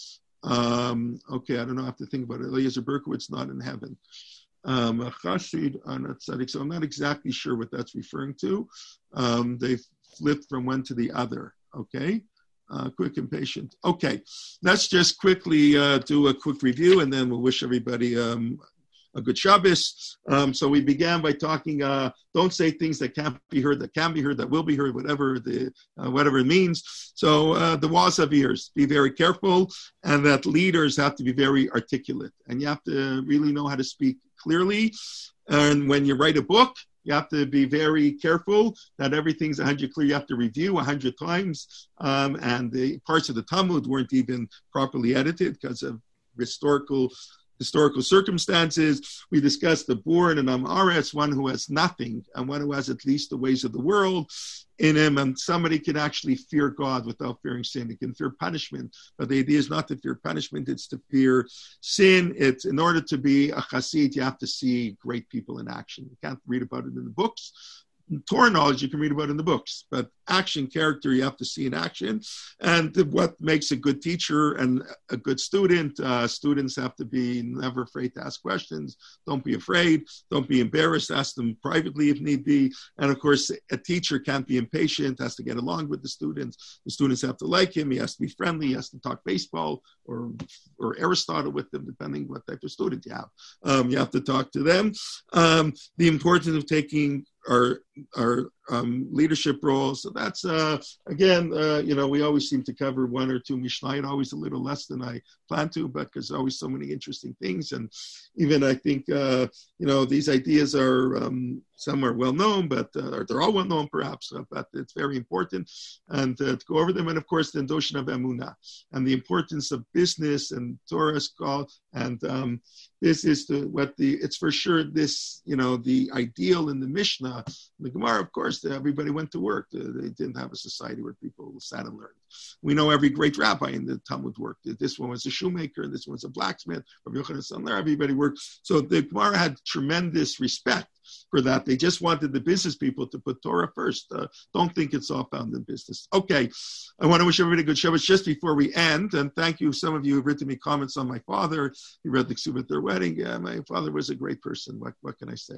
Um, okay, I don't know, I have to think about it. Eliezer Berkowitz, not in heaven. Um, a chassid and a tzaddik, so I'm not exactly sure what that's referring to. Um, they flipped from one to the other, okay? Uh, quick and patient. Okay, let's just quickly uh, do a quick review, and then we'll wish everybody um, a good Shabbos. Um, so we began by talking, uh, don't say things that can't be heard, that can be heard, that will be heard, whatever the uh, whatever it means. So uh, the walls of ears, be very careful, and that leaders have to be very articulate, and you have to really know how to speak clearly. And when you write a book, you have to be very careful that everything's one hundred clear. You have to review one hundred times. Um, and the parts of the Talmud weren't even properly edited because of historical historical circumstances. We discussed the born and Am Aretz, one who has nothing and one who has at least the ways of the world in him. And somebody can actually fear God without fearing sin. He can fear punishment. But the idea is not to fear punishment, it's to fear sin. It's in order to be a chassid, you have to see great people in action. You can't read about it in the books. Torah knowledge you can read about in the books, but action, character, you have to see in action. And what makes a good teacher and a good student, uh, students have to be never afraid to ask questions. Don't be afraid. Don't be embarrassed. Ask them privately if need be. And of course, a teacher can't be impatient, has to get along with the students. The students have to like him. He has to be friendly. He has to talk baseball or, or Aristotle with them, depending what type of student you have. Um, you have to talk to them. Um, the importance of taking our our um, leadership roles. So that's, uh, again, uh, you know, we always seem to cover one or two Mishnayot, always a little less than I plan to, but because there's always so many interesting things. And even I think, uh, you know, these ideas are, um, some are well known, but uh, they're all well known perhaps, uh, but it's very important and uh, to go over them. And of course, the notion of emunah and the importance of business and Torah call. And um, this is the, what the, it's for sure this, you know, the ideal in the Mishnah, the Gemara, of course, everybody went to work. They didn't have a society where people sat and learned. We know every great rabbi in the Talmud worked. This one was a shoemaker, this one was a blacksmith, everybody worked. So the Gemara had tremendous respect for that. They just wanted the business people to put Torah first. Uh, don't think it's all found in business. Okay, I want to wish everybody a good Shabbos just before we end, and thank you. Some of you have written me comments on my father. He read the Ksubah at their wedding. Yeah, my father was a great person. What, what can I say?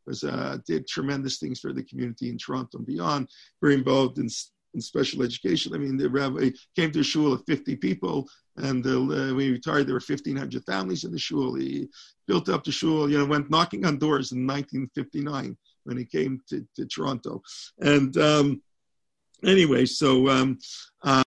was uh, did tremendous things for the community in Toronto and beyond. Very involved in, in special education. I mean, the rabbi came to a shul of fifty people, and uh, when he retired, there were fifteen hundred families in the shul. He built up the shul. You know, went knocking on doors in nineteen fifty-nine when he came to, to Toronto. And um, anyway, so. Um, uh,